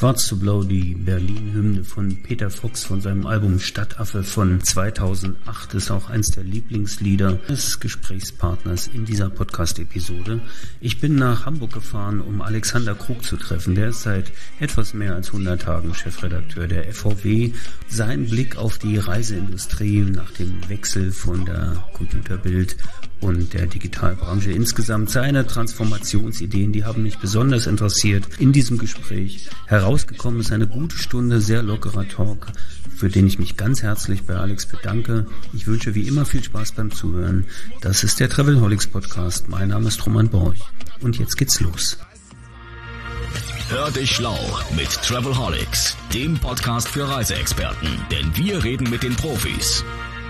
Schwarz zu Blau, die Berlin-Hymne von Peter Fox von seinem Album Stadtaffe von 2008, ist auch eins der Lieblingslieder des Gesprächspartners in dieser Podcast-Episode. Ich bin nach Hamburg gefahren, um Alexander Krug zu treffen. Der ist seit etwas mehr als 100 Tagen Chefredakteur der FVW. Sein Blick auf die Reiseindustrie nach dem Wechsel von der Computerbild und der Digitalbranche insgesamt, seine Transformationsideen, die haben mich besonders interessiert in diesem Gespräch. Herausgekommen ist eine gute Stunde, sehr lockerer Talk, für den ich mich ganz herzlich bei Alex bedanke. Ich wünsche wie immer viel Spaß beim Zuhören. Das ist der Travelholics Podcast. Mein Name ist Roman Borch und jetzt geht's los. Hör dich schlau mit Travelholics, dem Podcast für Reiseexperten, denn wir reden mit den Profis.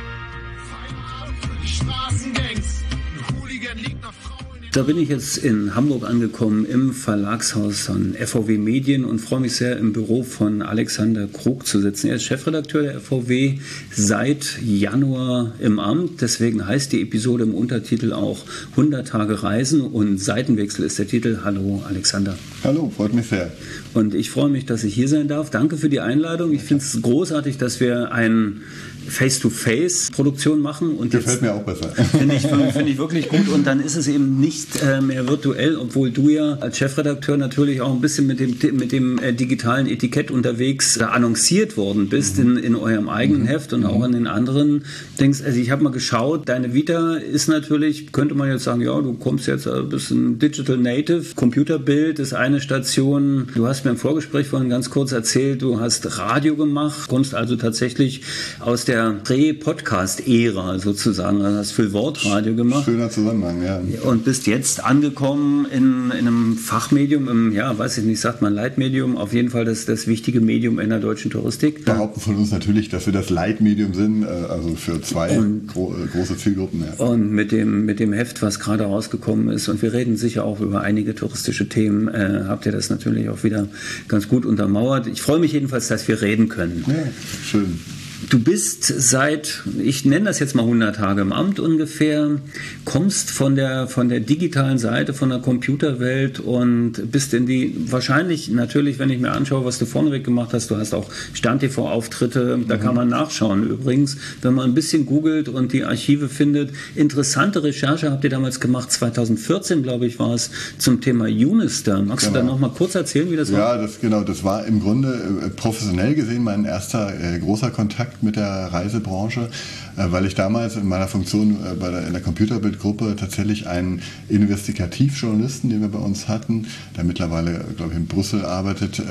Da bin ich jetzt in Hamburg angekommen, im Verlagshaus von FVW Medien und freue mich sehr, im Büro von Alexander Krug zu sitzen. Er ist Chefredakteur der FVW seit Januar im Amt. Deswegen heißt die Episode im Untertitel auch 100 Tage Reisen und Seitenwechsel ist der Titel. Hallo Alexander. Hallo, freut mich sehr. Und ich freue mich, dass ich hier sein darf. Danke für die Einladung. Ich finde es großartig, dass wir ein Face-to-Face-Produktion machen. Und gefällt mir auch besser. Finde ich wirklich gut. Und dann ist es eben nicht mehr virtuell, obwohl du ja als Chefredakteur natürlich auch ein bisschen mit dem digitalen Etikett unterwegs annonciert worden bist in eurem eigenen Heft und auch in den anderen Dings. Also ich habe mal geschaut, deine Vita ist natürlich, könnte man jetzt sagen, ja, du kommst jetzt ein bisschen Digital Native, Computerbild ist eine Station. Du hast mir im Vorgespräch vorhin ganz kurz erzählt, du hast Radio gemacht, kommst also tatsächlich aus der Prä-Podcast-Ära sozusagen, also hast viel Wortradio gemacht. Schöner Zusammenhang, ja. Und bist jetzt angekommen in einem Fachmedium, weiß ich nicht, sagt man Leitmedium, auf jeden Fall das wichtige Medium in der deutschen Touristik. Behaupten von uns natürlich, dass wir das Leitmedium sind, also für zwei große Zielgruppen. Ja. Und mit dem Heft, was gerade rausgekommen ist, und wir reden sicher auch über einige touristische Themen, habt ihr das natürlich auch wieder ganz gut untermauert. Ich freue mich jedenfalls, dass wir reden können. Ja, schön. Du bist seit, ich nenne das jetzt mal 100 Tage im Amt ungefähr, kommst von der digitalen Seite, von der Computerwelt und bist in die, wahrscheinlich natürlich, wenn ich mir anschaue, was du vorneweg gemacht hast, du hast auch Stern-TV-Auftritte, da kann man nachschauen übrigens, wenn man ein bisschen googelt und die Archive findet. Interessante Recherche habt ihr damals gemacht, 2014 glaube ich war es, zum Thema Unister. Magst du da noch mal kurz erzählen, wie das war? Ja, das war im Grunde professionell gesehen mein erster großer Kontakt mit der Reisebranche, weil ich damals in meiner Funktion in der Computerbildgruppe tatsächlich einen Investigativjournalisten, den wir bei uns hatten, der mittlerweile, glaube ich, in Brüssel arbeitet,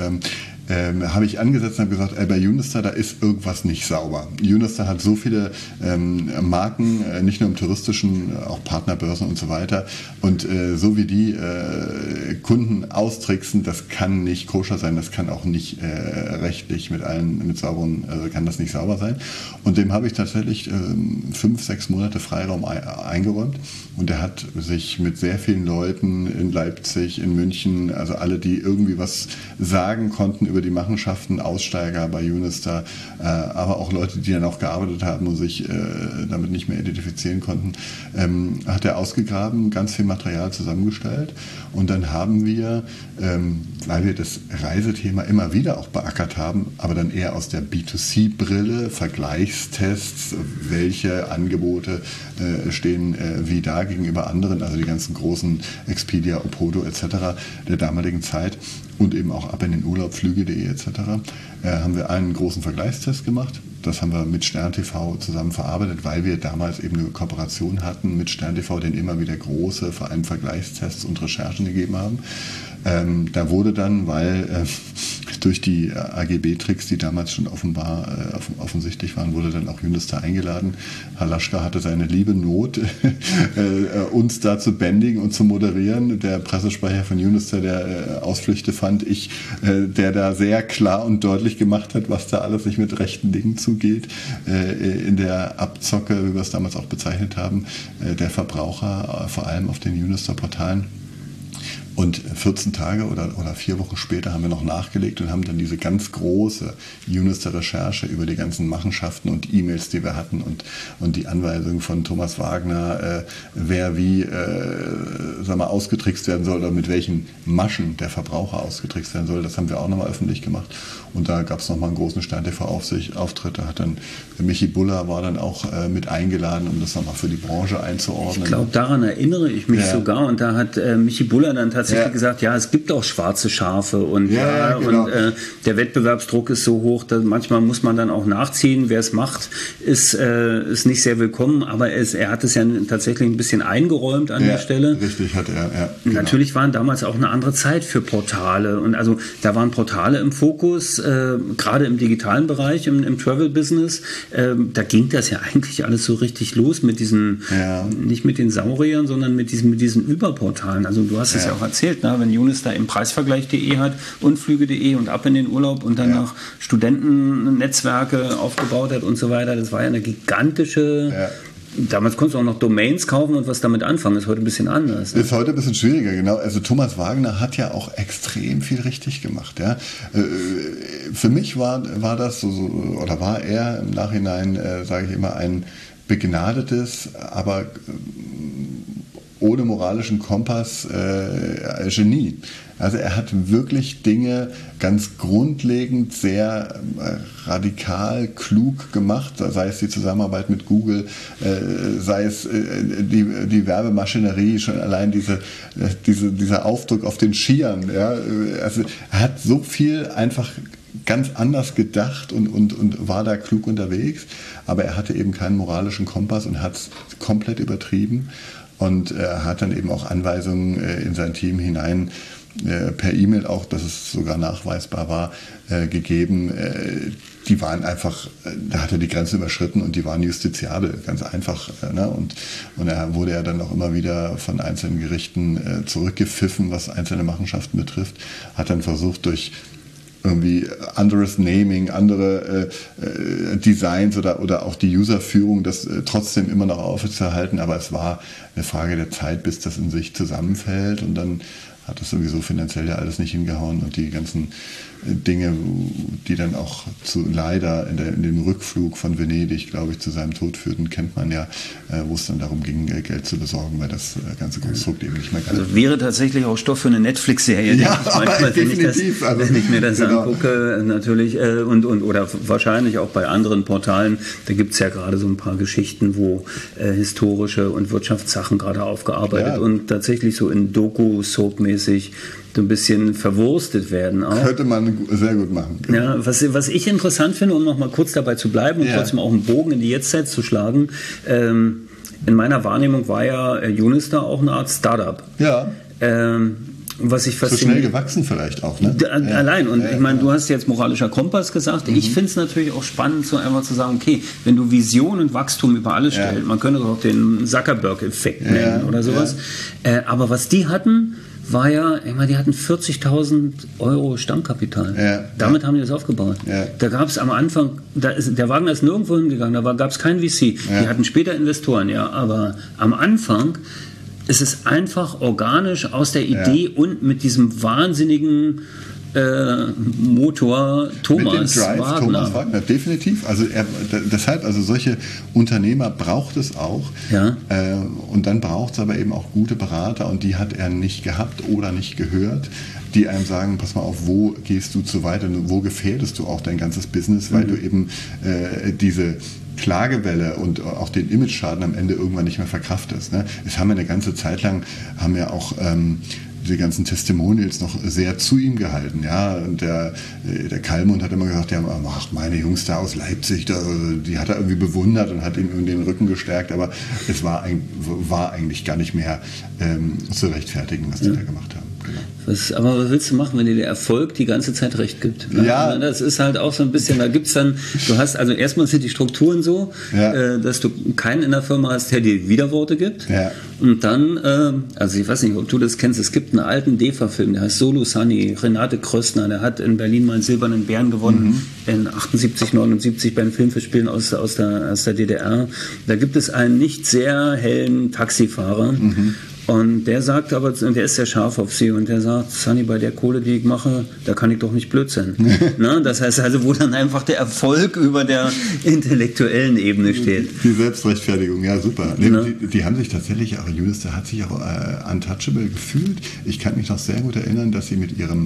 habe ich angesetzt und habe gesagt, bei Unister, da ist irgendwas nicht sauber. Unister hat so viele Marken, nicht nur im touristischen, auch Partnerbörsen und so weiter. Und so wie die Kunden austricksen, das kann nicht koscher sein, das kann auch nicht rechtlich kann das nicht sauber sein. Und dem habe ich tatsächlich 5-6 Monate Freiraum eingeräumt. Und er hat sich mit sehr vielen Leuten in Leipzig, in München, also alle, die irgendwie was sagen konnten über die Machenschaften, Aussteiger bei Unister, aber auch Leute, die dann auch gearbeitet haben und sich damit nicht mehr identifizieren konnten, hat er ausgegraben, ganz viel Material zusammengestellt und dann haben wir, weil wir das Reisethema immer wieder auch beackert haben, aber dann eher aus der B2C-Brille, Vergleichstests, welche Angebote stehen wie da gegenüber anderen, also die ganzen großen Expedia, Opodo etc. der damaligen Zeit und eben auch ab in den Urlaub, Flüge.de etc. Haben wir einen großen Vergleichstest gemacht. Das haben wir mit Stern TV zusammen verarbeitet, weil wir damals eben eine Kooperation hatten mit Stern TV, denen immer wieder große, vor allem Vergleichstests und Recherchen gegeben haben. Da wurde dann, weil durch die AGB-Tricks, die damals schon offensichtlich waren, wurde dann auch Unister eingeladen. Halaschka hatte seine liebe Not, uns da zu bändigen und zu moderieren. Der Pressesprecher von Unister, der Ausflüchte fand ich, der da sehr klar und deutlich gemacht hat, was da alles nicht mit rechten Dingen zugeht. In der Abzocke, wie wir es damals auch bezeichnet haben, der Verbraucher, vor allem auf den Unister-Portalen. Und 14 Tage oder 4 Wochen später haben wir noch nachgelegt und haben dann diese ganz große Unister-Recherche über die ganzen Machenschaften und E-Mails, die wir hatten und die Anweisungen von Thomas Wagner, wer wie ausgetrickst werden soll oder mit welchen Maschen der Verbraucher ausgetrickst werden soll. Das haben wir auch nochmal öffentlich gemacht. Und da gab es nochmal einen großen Stern-TV-Auftritt. Da hat dann Michi Buller war dann auch mit eingeladen, um das nochmal für die Branche einzuordnen. Ich glaube, daran erinnere ich mich sogar. Und da hat Michi Buller dann tatsächlich gesagt, ja, es gibt auch schwarze Schafe. Und, genau. Und der Wettbewerbsdruck ist so hoch, dass manchmal muss man dann auch nachziehen. Wer es macht, ist nicht sehr willkommen. Aber er hat es ja tatsächlich ein bisschen eingeräumt an der Stelle. Richtig, hat er. Ja, genau. Natürlich waren damals auch eine andere Zeit für Portale. Und also da waren Portale im Fokus, gerade im digitalen Bereich, im Travel-Business. Da ging das ja eigentlich alles so richtig los mit diesen, nicht mit den Sauriern, sondern mit diesen Überportalen. Also du hast es ja auch erzählt, ne? Wenn Unister im Preisvergleich.de hat und Flüge.de und ab in den Urlaub und dann noch Studentennetzwerke aufgebaut hat und so weiter. Das war ja eine gigantische... Damals konntest du auch noch Domains kaufen und was damit anfangen. Ist heute ein bisschen anders. Ne? Ist heute ein bisschen schwieriger, genau. Also Thomas Wagner hat ja auch extrem viel richtig gemacht. Ja. Für mich war das oder war er im Nachhinein, sage ich immer, ein begnadetes, aber ohne moralischen Kompass Genie. Also er hat wirklich Dinge ganz grundlegend sehr radikal, klug gemacht, sei es die Zusammenarbeit mit Google, sei es die Werbemaschinerie, schon allein dieser Aufdruck auf den Skiern. Ja? Also er hat so viel einfach ganz anders gedacht und war da klug unterwegs, aber er hatte eben keinen moralischen Kompass und hat es komplett übertrieben. Und er hat dann eben auch Anweisungen in sein Team hinein, per E-Mail auch, dass es sogar nachweisbar war, gegeben. Die waren einfach, da hat er die Grenze überschritten und die waren justiziabel, ganz einfach. Ne? Und er wurde ja dann auch immer wieder von einzelnen Gerichten zurückgepfiffen, was einzelne Machenschaften betrifft. Hat dann versucht, durch irgendwie anderes Naming, andere Designs oder auch die Userführung, das trotzdem immer noch aufzuerhalten, aber es war eine Frage der Zeit, bis das in sich zusammenfällt und dann hat das sowieso finanziell ja alles nicht hingehauen und die ganzen Dinge, die dann auch leider in dem Rückflug von Venedig, glaube ich, zu seinem Tod führten, kennt man ja, wo es dann darum ging, Geld zu besorgen, weil das ganze Konstrukt eben nicht mehr galt. Also wäre tatsächlich auch Stoff für eine Netflix-Serie, ja, manchmal, definitiv. Wenn ich mir das angucke, natürlich, oder wahrscheinlich auch bei anderen Portalen, da gibt es ja gerade so ein paar Geschichten, wo historische und Wirtschaftssachen gerade aufgearbeitet und tatsächlich so in Doku-Soap-mäßig so ein bisschen verwurstet werden. Auch. Könnte man sehr gut machen. Genau. Ja, was ich interessant finde, um noch mal kurz dabei zu bleiben und trotzdem auch einen Bogen in die Jetztzeit zu schlagen, in meiner Wahrnehmung war ja Unister auch eine Art Startup. Ja. Was ich so schnell gewachsen vielleicht auch, ne? Allein. Und ich meine, du hast jetzt moralischer Kompass gesagt. Ich finde es natürlich auch spannend, so einfach zu sagen, okay, wenn du Vision und Wachstum über alles stellst, man könnte doch den Zuckerberg-Effekt nennen oder sowas. Aber was die hatten, war ja, ich meine, die hatten 40.000 Euro Stammkapital. Damit haben die das aufgebaut. Da gab es am Anfang, der Wagner ist nirgendwo hingegangen, da gab es keinen VC. Die hatten später Investoren, aber am Anfang ist es einfach organisch aus der Idee und mit diesem wahnsinnigen Motor Thomas Wagner. Definitiv. Also deshalb, also solche Unternehmer braucht es auch. Und dann braucht es aber eben auch gute Berater und die hat er nicht gehabt oder nicht gehört, die einem sagen, pass mal auf, wo gehst du zu weit und wo gefährdest du auch dein ganzes Business, weil du eben diese Klagewelle und auch den Image-Schaden am Ende irgendwann nicht mehr verkraftest. Ne? Es haben ja eine ganze Zeit lang, haben ja auch die ganzen Testimonials noch sehr zu ihm gehalten. Ja? Und der Kallmund hat immer gesagt, ja, ach, meine Jungs da aus Leipzig, die hat er irgendwie bewundert und hat ihm den Rücken gestärkt, aber es war eigentlich gar nicht mehr zu rechtfertigen, was die da gemacht haben. Genau. Aber was willst du machen, wenn dir der Erfolg die ganze Zeit recht gibt? Ja. Das ist halt auch so ein bisschen, da gibt's dann, also erstmal sind die Strukturen so, dass du keinen in der Firma hast, der dir Widerworte gibt. Und dann, also ich weiß nicht, ob du das kennst, es gibt einen alten DEFA-Film, der heißt Solo Sunny, Renate Kröstner, der hat in Berlin mal einen silbernen Bären gewonnen, in 78, 79 beim Filmfestspielen aus der DDR. Da gibt es einen nicht sehr hellen Taxifahrer, Und der sagt aber, der ist sehr scharf auf sie und der sagt, Sunny, bei der Kohle, die ich mache, da kann ich doch nicht blöd sein. Ne? Das heißt also, wo dann einfach der Erfolg über der intellektuellen Ebene steht. Die Selbstrechtfertigung, ja super. Nee, die haben sich tatsächlich, auch Unistar hat sich auch untouchable gefühlt. Ich kann mich noch sehr gut erinnern, dass sie mit ihrem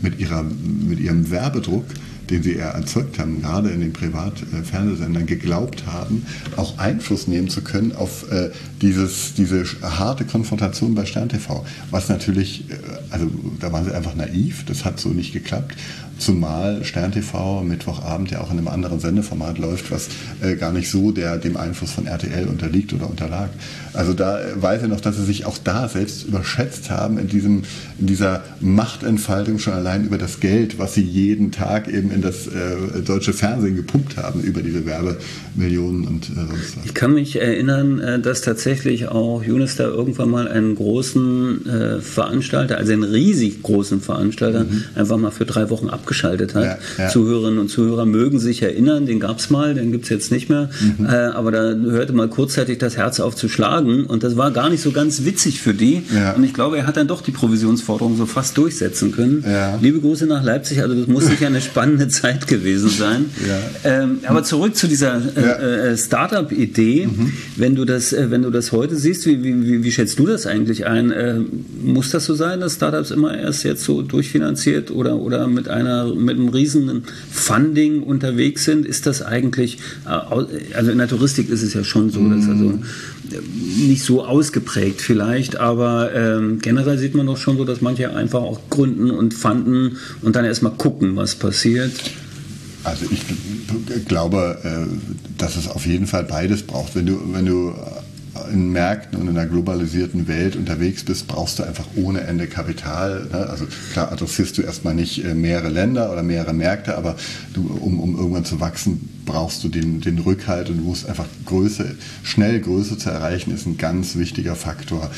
Werbedruck, den sie erzeugt haben, gerade in den Privatfernsehsendern, geglaubt haben, auch Einfluss nehmen zu können auf diese harte Konfrontation bei Stern TV. Was natürlich, also da waren sie einfach naiv, das hat so nicht geklappt. Zumal Stern TV Mittwochabend ja auch in einem anderen Sendeformat läuft, was gar nicht so dem Einfluss von RTL unterliegt oder unterlag. Also da weiß ich noch, dass sie sich auch da selbst überschätzt haben in dieser Machtentfaltung schon allein über das Geld, was sie jeden Tag eben in das deutsche Fernsehen gepumpt haben über diese Werbemillionen und sonst was. Ich kann mich erinnern, dass tatsächlich auch Unistar irgendwann mal einen großen Veranstalter, also einen riesig großen Veranstalter, einfach mal für 3 Wochen abgeschaltet hat. Ja. Zuhörerinnen und Zuhörer mögen sich erinnern, den gab es mal, den gibt es jetzt nicht mehr. Aber da hörte mal kurzzeitig das Herz auf zu schlagen und das war gar nicht so ganz witzig für die. Ja. Und ich glaube, er hat dann doch die Provisionsforderung so fast durchsetzen können. Ja. Liebe Grüße nach Leipzig, also das muss sicher eine spannende Zeit gewesen sein. Ja. Aber zurück zu dieser Startup-Idee. Wenn du das heute siehst, wie schätzt du das eigentlich ein? Muss das so sein, dass Startups immer erst jetzt so durchfinanziert oder mit einem riesen Funding unterwegs sind? Ist das eigentlich, also in der Touristik ist es ja schon so, dass also nicht so ausgeprägt vielleicht, aber generell sieht man doch schon so, dass manche einfach auch gründen und funden und dann erstmal gucken, was passiert. Also ich glaube, dass es auf jeden Fall beides braucht. Wenn du in Märkten und in einer globalisierten Welt unterwegs bist, brauchst du einfach ohne Ende Kapital. Ne? Also klar adressierst du erstmal nicht mehrere Länder oder mehrere Märkte, aber um irgendwann zu wachsen, brauchst du den Rückhalt und du musst einfach schnell Größe zu erreichen, ist ein ganz wichtiger Faktor.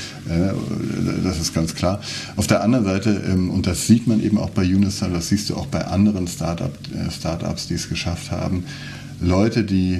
Das ist ganz klar. Auf der anderen Seite, und das sieht man eben auch bei Unistar, das siehst du auch bei anderen Startups, die es geschafft haben, Leute, die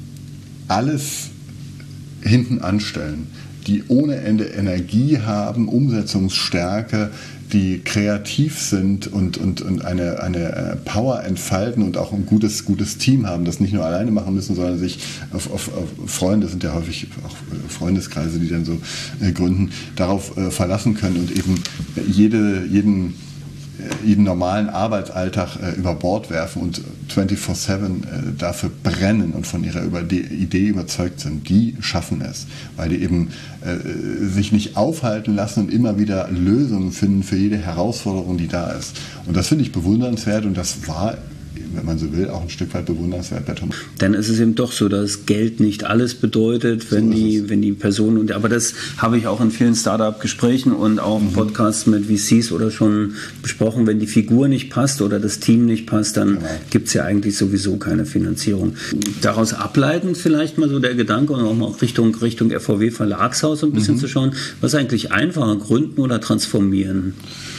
alles hinten anstellen, die ohne Ende Energie haben, Umsetzungsstärke, die kreativ sind und eine Power entfalten und auch ein gutes Team haben, das nicht nur alleine machen müssen, sondern sich auf Freunde, sind ja häufig auch Freundeskreise, die dann so gründen, darauf verlassen können und eben jeden normalen Arbeitsalltag über Bord werfen und 24/7 dafür brennen und von ihrer Idee überzeugt sind, die schaffen es, weil die eben sich nicht aufhalten lassen und immer wieder Lösungen finden für jede Herausforderung, die da ist. Und das finde ich bewundernswert und das war, wenn man so will, auch ein Stück weit bewundernswert bei Tom. Dann ist es eben doch so, dass Geld nicht alles bedeutet, wenn die Personen, aber das habe ich auch in vielen Startup-Gesprächen und auch Podcasts mit VCs oder schon besprochen, wenn die Figur nicht passt oder das Team nicht passt, dann gibt es ja eigentlich sowieso keine Finanzierung. Daraus ableitend vielleicht mal so der Gedanke und auch mal Richtung FVW Verlagshaus ein bisschen zu schauen, was ist eigentlich einfacher, gründen oder transformieren?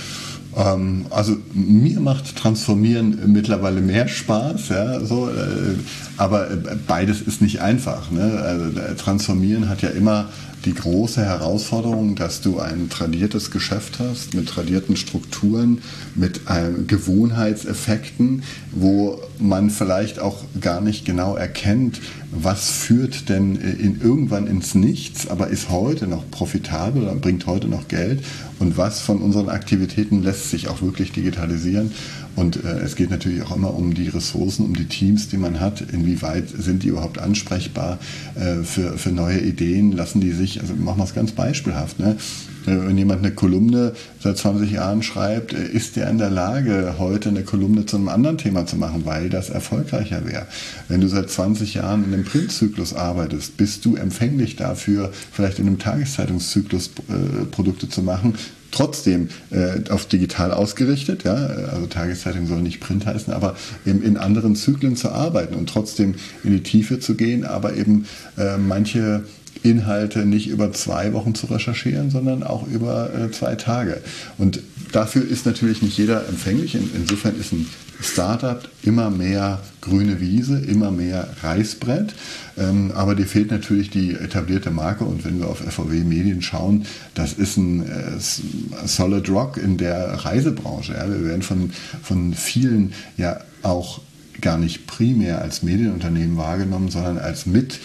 Also mir macht Transformieren mittlerweile mehr Spaß, ja, so, aber beides ist nicht einfach. Ne? Also, Transformieren hat ja immer die große Herausforderung, dass du ein tradiertes Geschäft hast, mit tradierten Strukturen, mit Gewohnheitseffekten, wo man vielleicht auch gar nicht genau erkennt, was führt denn irgendwann ins Nichts, aber ist heute noch profitabel oder bringt heute noch Geld und was von unseren Aktivitäten lässt sich auch wirklich digitalisieren. Und es geht natürlich auch immer um die Ressourcen, um die Teams, die man hat. Inwieweit sind die überhaupt ansprechbar für neue Ideen? Lassen die sich, also machen wir es ganz beispielhaft, ne? Wenn jemand eine Kolumne seit 20 Jahren schreibt, ist der in der Lage, heute eine Kolumne zu einem anderen Thema zu machen, weil das erfolgreicher wäre. Wenn du seit 20 Jahren in einem Printzyklus arbeitest, bist du empfänglich dafür, vielleicht in einem Tageszeitungszyklus Produkte zu machen, trotzdem auf digital ausgerichtet, ja, also Tageszeitung soll nicht Print heißen, aber eben in anderen Zyklen zu arbeiten und trotzdem in die Tiefe zu gehen, aber eben manche Inhalte nicht über 2 Wochen zu recherchieren, sondern auch über 2 Tage. Und dafür ist natürlich nicht jeder empfänglich. Insofern ist ein Startup immer mehr grüne Wiese, immer mehr Reißbrett. Aber dir fehlt natürlich die etablierte Marke. Und wenn wir auf FVW Medien schauen, das ist ein Solid Rock in der Reisebranche. Ja. Wir werden von vielen ja auch gar nicht primär als Medienunternehmen wahrgenommen, sondern als mit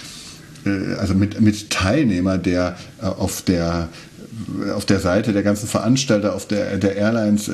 Teilnehmer, der auf der Seite der ganzen Veranstalter, auf der Airlines,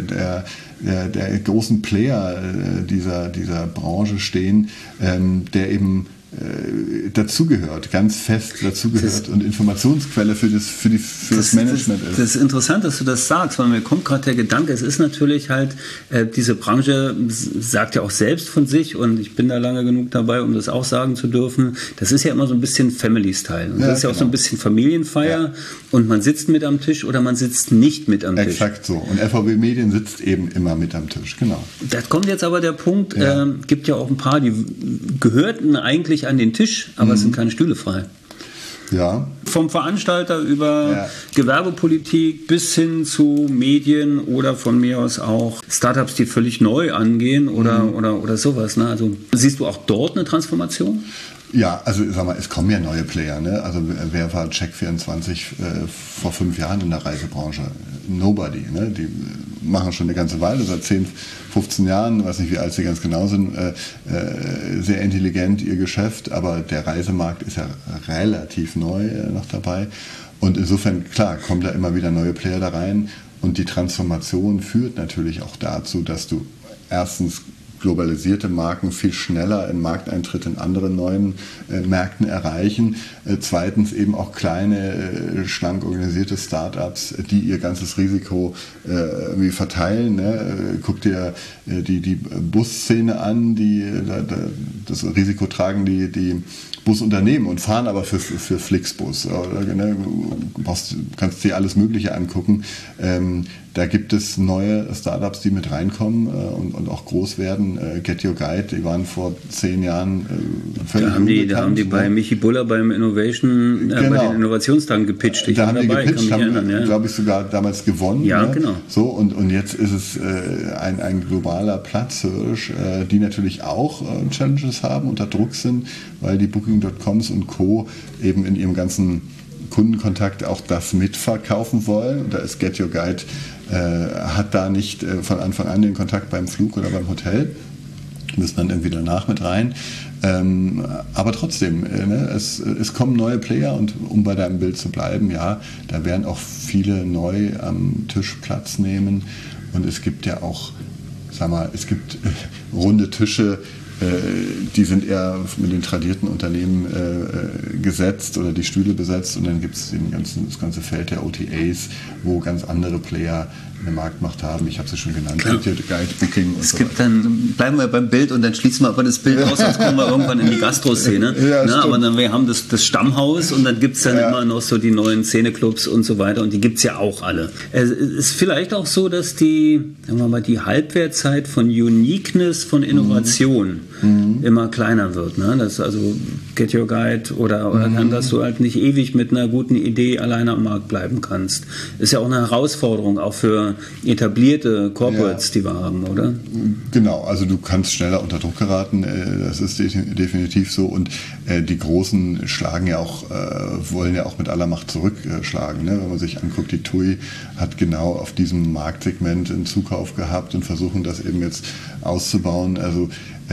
der großen Player dieser Branche stehen, der eben dazugehört, ganz fest dazugehört und Informationsquelle für das Management ist. Das ist interessant, dass du das sagst, weil mir kommt gerade der Gedanke, es ist natürlich halt, diese Branche sagt ja auch selbst von sich und ich bin da lange genug dabei, um das auch sagen zu dürfen, das ist ja immer so ein bisschen Family-Style. Und das ist ja auch so ein bisschen Familienfeier und man sitzt mit am Tisch oder man sitzt nicht mit am Tisch. Exakt so. Und FVW Medien sitzt eben immer mit am Tisch, genau. Da kommt jetzt aber der Punkt, gibt ja auch ein paar, die gehörten eigentlich an den Tisch, aber es sind keine Stühle frei. Ja. Vom Veranstalter über Gewerbepolitik bis hin zu Medien oder von mir aus auch Startups, die völlig neu angehen oder sowas. Ne? Also siehst du auch dort eine Transformation? Ja, also sag mal, es kommen ja neue Player. Ne? Also wer war Check24 vor 5 Jahren in der Reisebranche? Nobody. Ne? Die machen schon eine ganze Weile, seit 10, 15 Jahren, weiß nicht, wie alt sie ganz genau sind, sehr intelligent ihr Geschäft, aber der Reisemarkt ist ja relativ neu noch dabei. Und insofern, klar, kommen da immer wieder neue Player da rein und die Transformation führt natürlich auch dazu, dass du erstens globalisierte Marken viel schneller einen Markteintritt in anderen neuen Märkten erreichen. Zweitens eben auch kleine, schlank organisierte Startups, die ihr ganzes Risiko irgendwie verteilen. Ne? Guck dir die Busszene an, das Risiko tragen die Busunternehmen und fahren aber für Flixbus. Ne? Kannst dir alles Mögliche angucken. Da gibt es neue Startups, die mit reinkommen und auch groß werden. Get Your Guide, die waren vor 10 Jahren völlig unbekannt. Da haben die bei Michi Buller beim Innovation, bei den Innovationstagen gepitcht. Da haben die gepitcht, haben, glaube ich, sogar damals gewonnen. Ja, ne? genau. So, und jetzt ist es ein globaler Platzhirsch, die natürlich auch Challenges haben, unter Druck sind, weil die Booking.coms und Co. eben in ihrem ganzen Kundenkontakt auch das mitverkaufen wollen. Und da ist Get Your Guide, hat da nicht von Anfang an den Kontakt beim Flug oder beim Hotel. Müssen dann irgendwie danach mit rein. Aber trotzdem, es kommen neue Player und um bei deinem Bild zu bleiben, ja, da werden auch viele neu am Tisch Platz nehmen. Und es gibt ja auch, es gibt runde Tische, die sind eher mit den tradierten Unternehmen gesetzt oder die Stühle besetzt und dann gibt es das ganze Feld der OTAs, wo ganz andere Player eine Marktmacht haben. Ich habe sie schon genannt. Guide, Booking und es gibt dann, bleiben wir beim Bild und dann schließen wir aber das Bild aus, sonst kommen wir irgendwann in die Gastroszene. Aber dann wir haben das Stammhaus und dann gibt es dann immer noch so die neuen Szeneclubs und so weiter und die gibt es ja auch alle. Es ist vielleicht auch so, dass die Halbwertzeit von Uniqueness, von Innovation immer kleiner wird. Ne? Das also Get Your Guide oder dass du halt nicht ewig mit einer guten Idee alleine am Markt bleiben kannst. Ist ja auch eine Herausforderung, auch für etablierte Corporates, die wir haben, oder? Genau, also du kannst schneller unter Druck geraten, das ist definitiv so und die Großen wollen ja auch mit aller Macht zurückschlagen. Ne? Wenn man sich anguckt, die TUI hat genau auf diesem Marktsegment einen Zukauf gehabt und versuchen das eben jetzt auszubauen. Also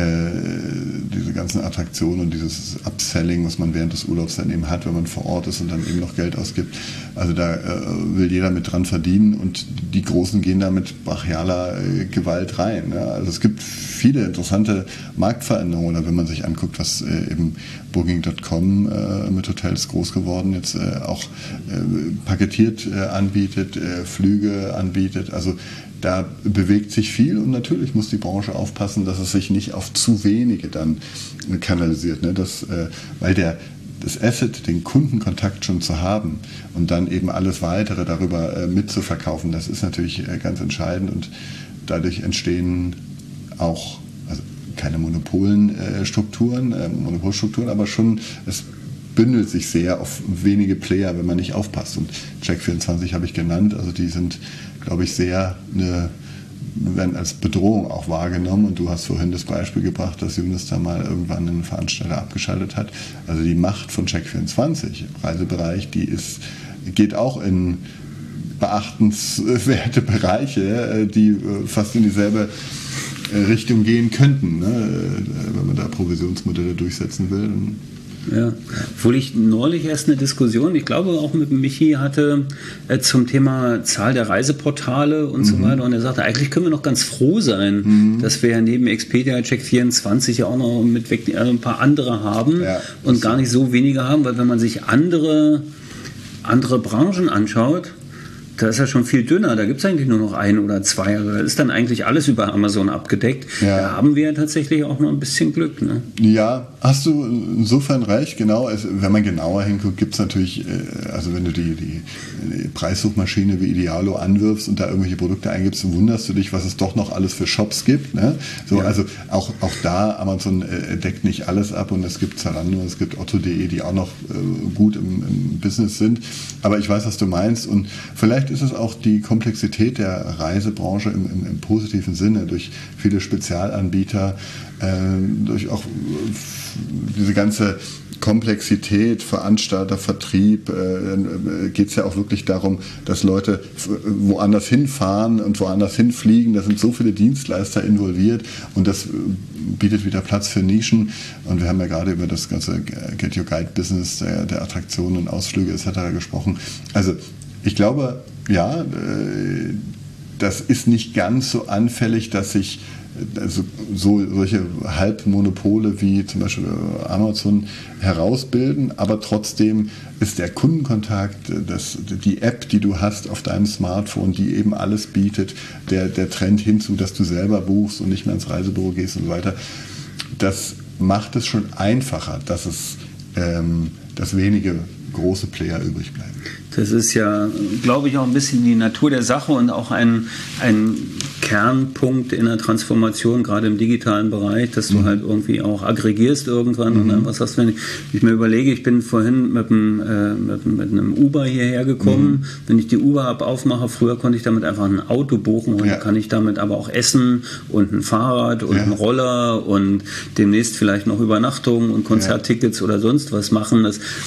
diese ganzen Attraktionen und dieses Upselling, was man während des Urlaubs dann eben hat, wenn man vor Ort ist und dann eben noch Geld ausgibt. Also da will jeder mit dran verdienen und die Großen gehen da mit brachialer Gewalt rein. Ne? Also es gibt viele interessante Marktveränderungen, oder wenn man sich anguckt, was eben Booking.com mit Hotels groß geworden jetzt auch paketiert anbietet, Flüge anbietet. Also da bewegt sich viel und natürlich muss die Branche aufpassen, dass es sich nicht auf zu wenige dann kanalisiert. Ne? Weil das Asset, den Kundenkontakt schon zu haben und dann eben alles Weitere darüber mitzuverkaufen, das ist natürlich ganz entscheidend und dadurch entstehen auch, also keine Monopolstrukturen, aber schon, es bündelt sich sehr auf wenige Player, wenn man nicht aufpasst. Und Check24 habe ich genannt, also die sind, glaube ich, werden als Bedrohung auch wahrgenommen. Und du hast vorhin das Beispiel gebracht, dass Unista mal irgendwann einen Veranstalter abgeschaltet hat. Also die Macht von Check24 im Reisebereich, geht auch in beachtenswerte Bereiche, die fast in dieselbe Richtung gehen könnten, ne? Wenn man da Provisionsmodelle durchsetzen will. Ja, obwohl ich neulich erst eine Diskussion, ich glaube auch mit Michi hatte, zum Thema Zahl der Reiseportale und so weiter. Und er sagte, eigentlich können wir noch ganz froh sein, dass wir ja neben Expedia, Check24 ja auch noch ein paar andere haben und gar nicht so wenige haben, weil wenn man sich andere Branchen anschaut, da ist ja schon viel dünner, da gibt es eigentlich nur noch ein oder zwei, also da ist dann eigentlich alles über Amazon abgedeckt. Ja. Da haben wir ja tatsächlich auch noch ein bisschen Glück. Ne? Ja, hast du insofern recht, genau. Wenn man genauer hinguckt, gibt es natürlich, also wenn du die Preissuchmaschine wie Idealo anwirfst und da irgendwelche Produkte eingibst, dann wunderst du dich, was es doch noch alles für Shops gibt. Ne? So, also auch da, Amazon deckt nicht alles ab und es gibt Zalando, es gibt Otto.de, die auch noch gut im Business sind. Aber ich weiß, was du meinst und vielleicht ist es auch die Komplexität der Reisebranche im positiven Sinne, durch viele Spezialanbieter, durch auch diese ganze Komplexität, Veranstalter, Vertrieb, geht es ja auch wirklich darum, dass Leute woanders hinfahren und woanders hinfliegen. Da sind so viele Dienstleister involviert und das bietet wieder Platz für Nischen. Und wir haben ja gerade über das ganze Get Your Guide Business der Attraktionen, Ausflüge etc. gesprochen. Also ich glaube, ja, das ist nicht ganz so anfällig, dass sich solche Halbmonopole wie zum Beispiel Amazon herausbilden, aber trotzdem ist der Kundenkontakt, die App, die du hast auf deinem Smartphone, die eben alles bietet, der Trend hinzu, dass du selber buchst und nicht mehr ins Reisebüro gehst und so weiter, das macht es schon einfacher, dass wenige große Player übrig bleiben. Das ist ja, glaube ich, auch ein bisschen die Natur der Sache und auch ein Kernpunkt in der Transformation, gerade im digitalen Bereich, dass du halt irgendwie auch aggregierst irgendwann und dann was hast du, wenn ich mir überlege, ich bin vorhin mit einem Uber hierher gekommen, wenn ich die Uber-App aufmache, früher konnte ich damit einfach ein Auto buchen und kann ich damit aber auch Essen und ein Fahrrad und einen Roller und demnächst vielleicht noch Übernachtungen und Konzerttickets oder sonst was machen.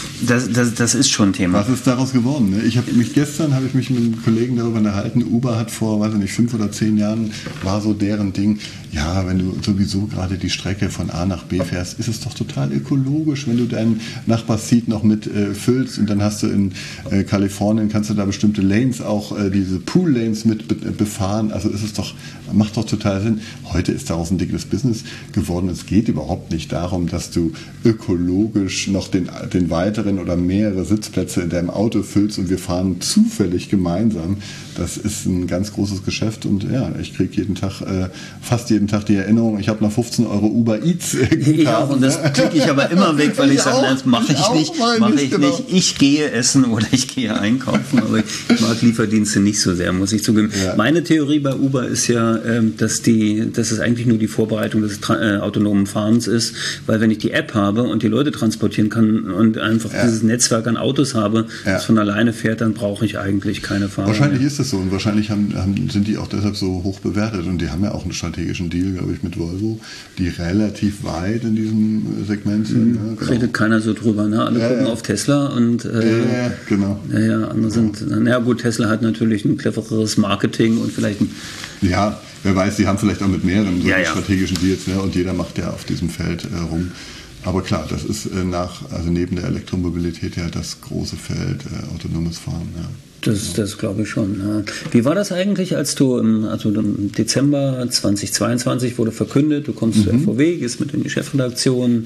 Das ist schon ein Thema. Was ist daraus geworden? Ne? Gestern habe ich mich mit einem Kollegen darüber unterhalten, Uber hat vor, 5 oder 10 Jahren, war so deren Ding, ja, wenn du sowieso gerade die Strecke von A nach B fährst, ist es doch total ökologisch, wenn du deinen Nachbarseat noch mit füllst und dann hast du in Kalifornien, kannst du da bestimmte Lanes auch, diese Pool-Lanes mit befahren, also macht doch total Sinn. Heute ist daraus ein dickes Business geworden. Es geht überhaupt nicht darum, dass du ökologisch noch den weiteren oder mehrere Sitzplätze in deinem Auto füllst und wir fahren zufällig gemeinsam. Das ist ein ganz großes Geschäft und ja, ich kriege fast jeden Tag die Erinnerung, ich habe noch 15 € Uber Eats. Ich auch und das klicke ich aber immer weg, weil ich sage, das mache ich nicht. Ich gehe essen oder ich gehe einkaufen, aber ich mag Lieferdienste nicht so sehr, muss ich zugeben. Ja. Meine Theorie bei Uber ist ja, dass es eigentlich nur die Vorbereitung des autonomen Fahrens ist, weil wenn ich die App habe und die Leute transportieren kann und einfach dieses Netzwerk an Autos habe, das von alleine fährt, dann brauche ich eigentlich keine Fahrer. Wahrscheinlich ist es so und wahrscheinlich sind die auch deshalb so hoch bewertet und die haben ja auch einen strategischen Deal, glaube ich, mit Volvo, die relativ weit in diesem Segment sind. Ne? Genau. Redet keiner so drüber, ne? Alle gucken auf Tesla und genau. Andere sind, gut, Tesla hat natürlich ein clevereres Marketing und vielleicht ja, wer weiß, die haben vielleicht auch mit mehreren strategischen Deals, ne? Und jeder macht ja auf diesem Feld rum. Aber klar, das ist neben der Elektromobilität ja das große Feld autonomes Fahren. Ja. Das glaube ich schon. Ja. Wie war das eigentlich, als du im Dezember 2022 wurde verkündet, du kommst zu FVW, gehst mit in die Chefredaktion,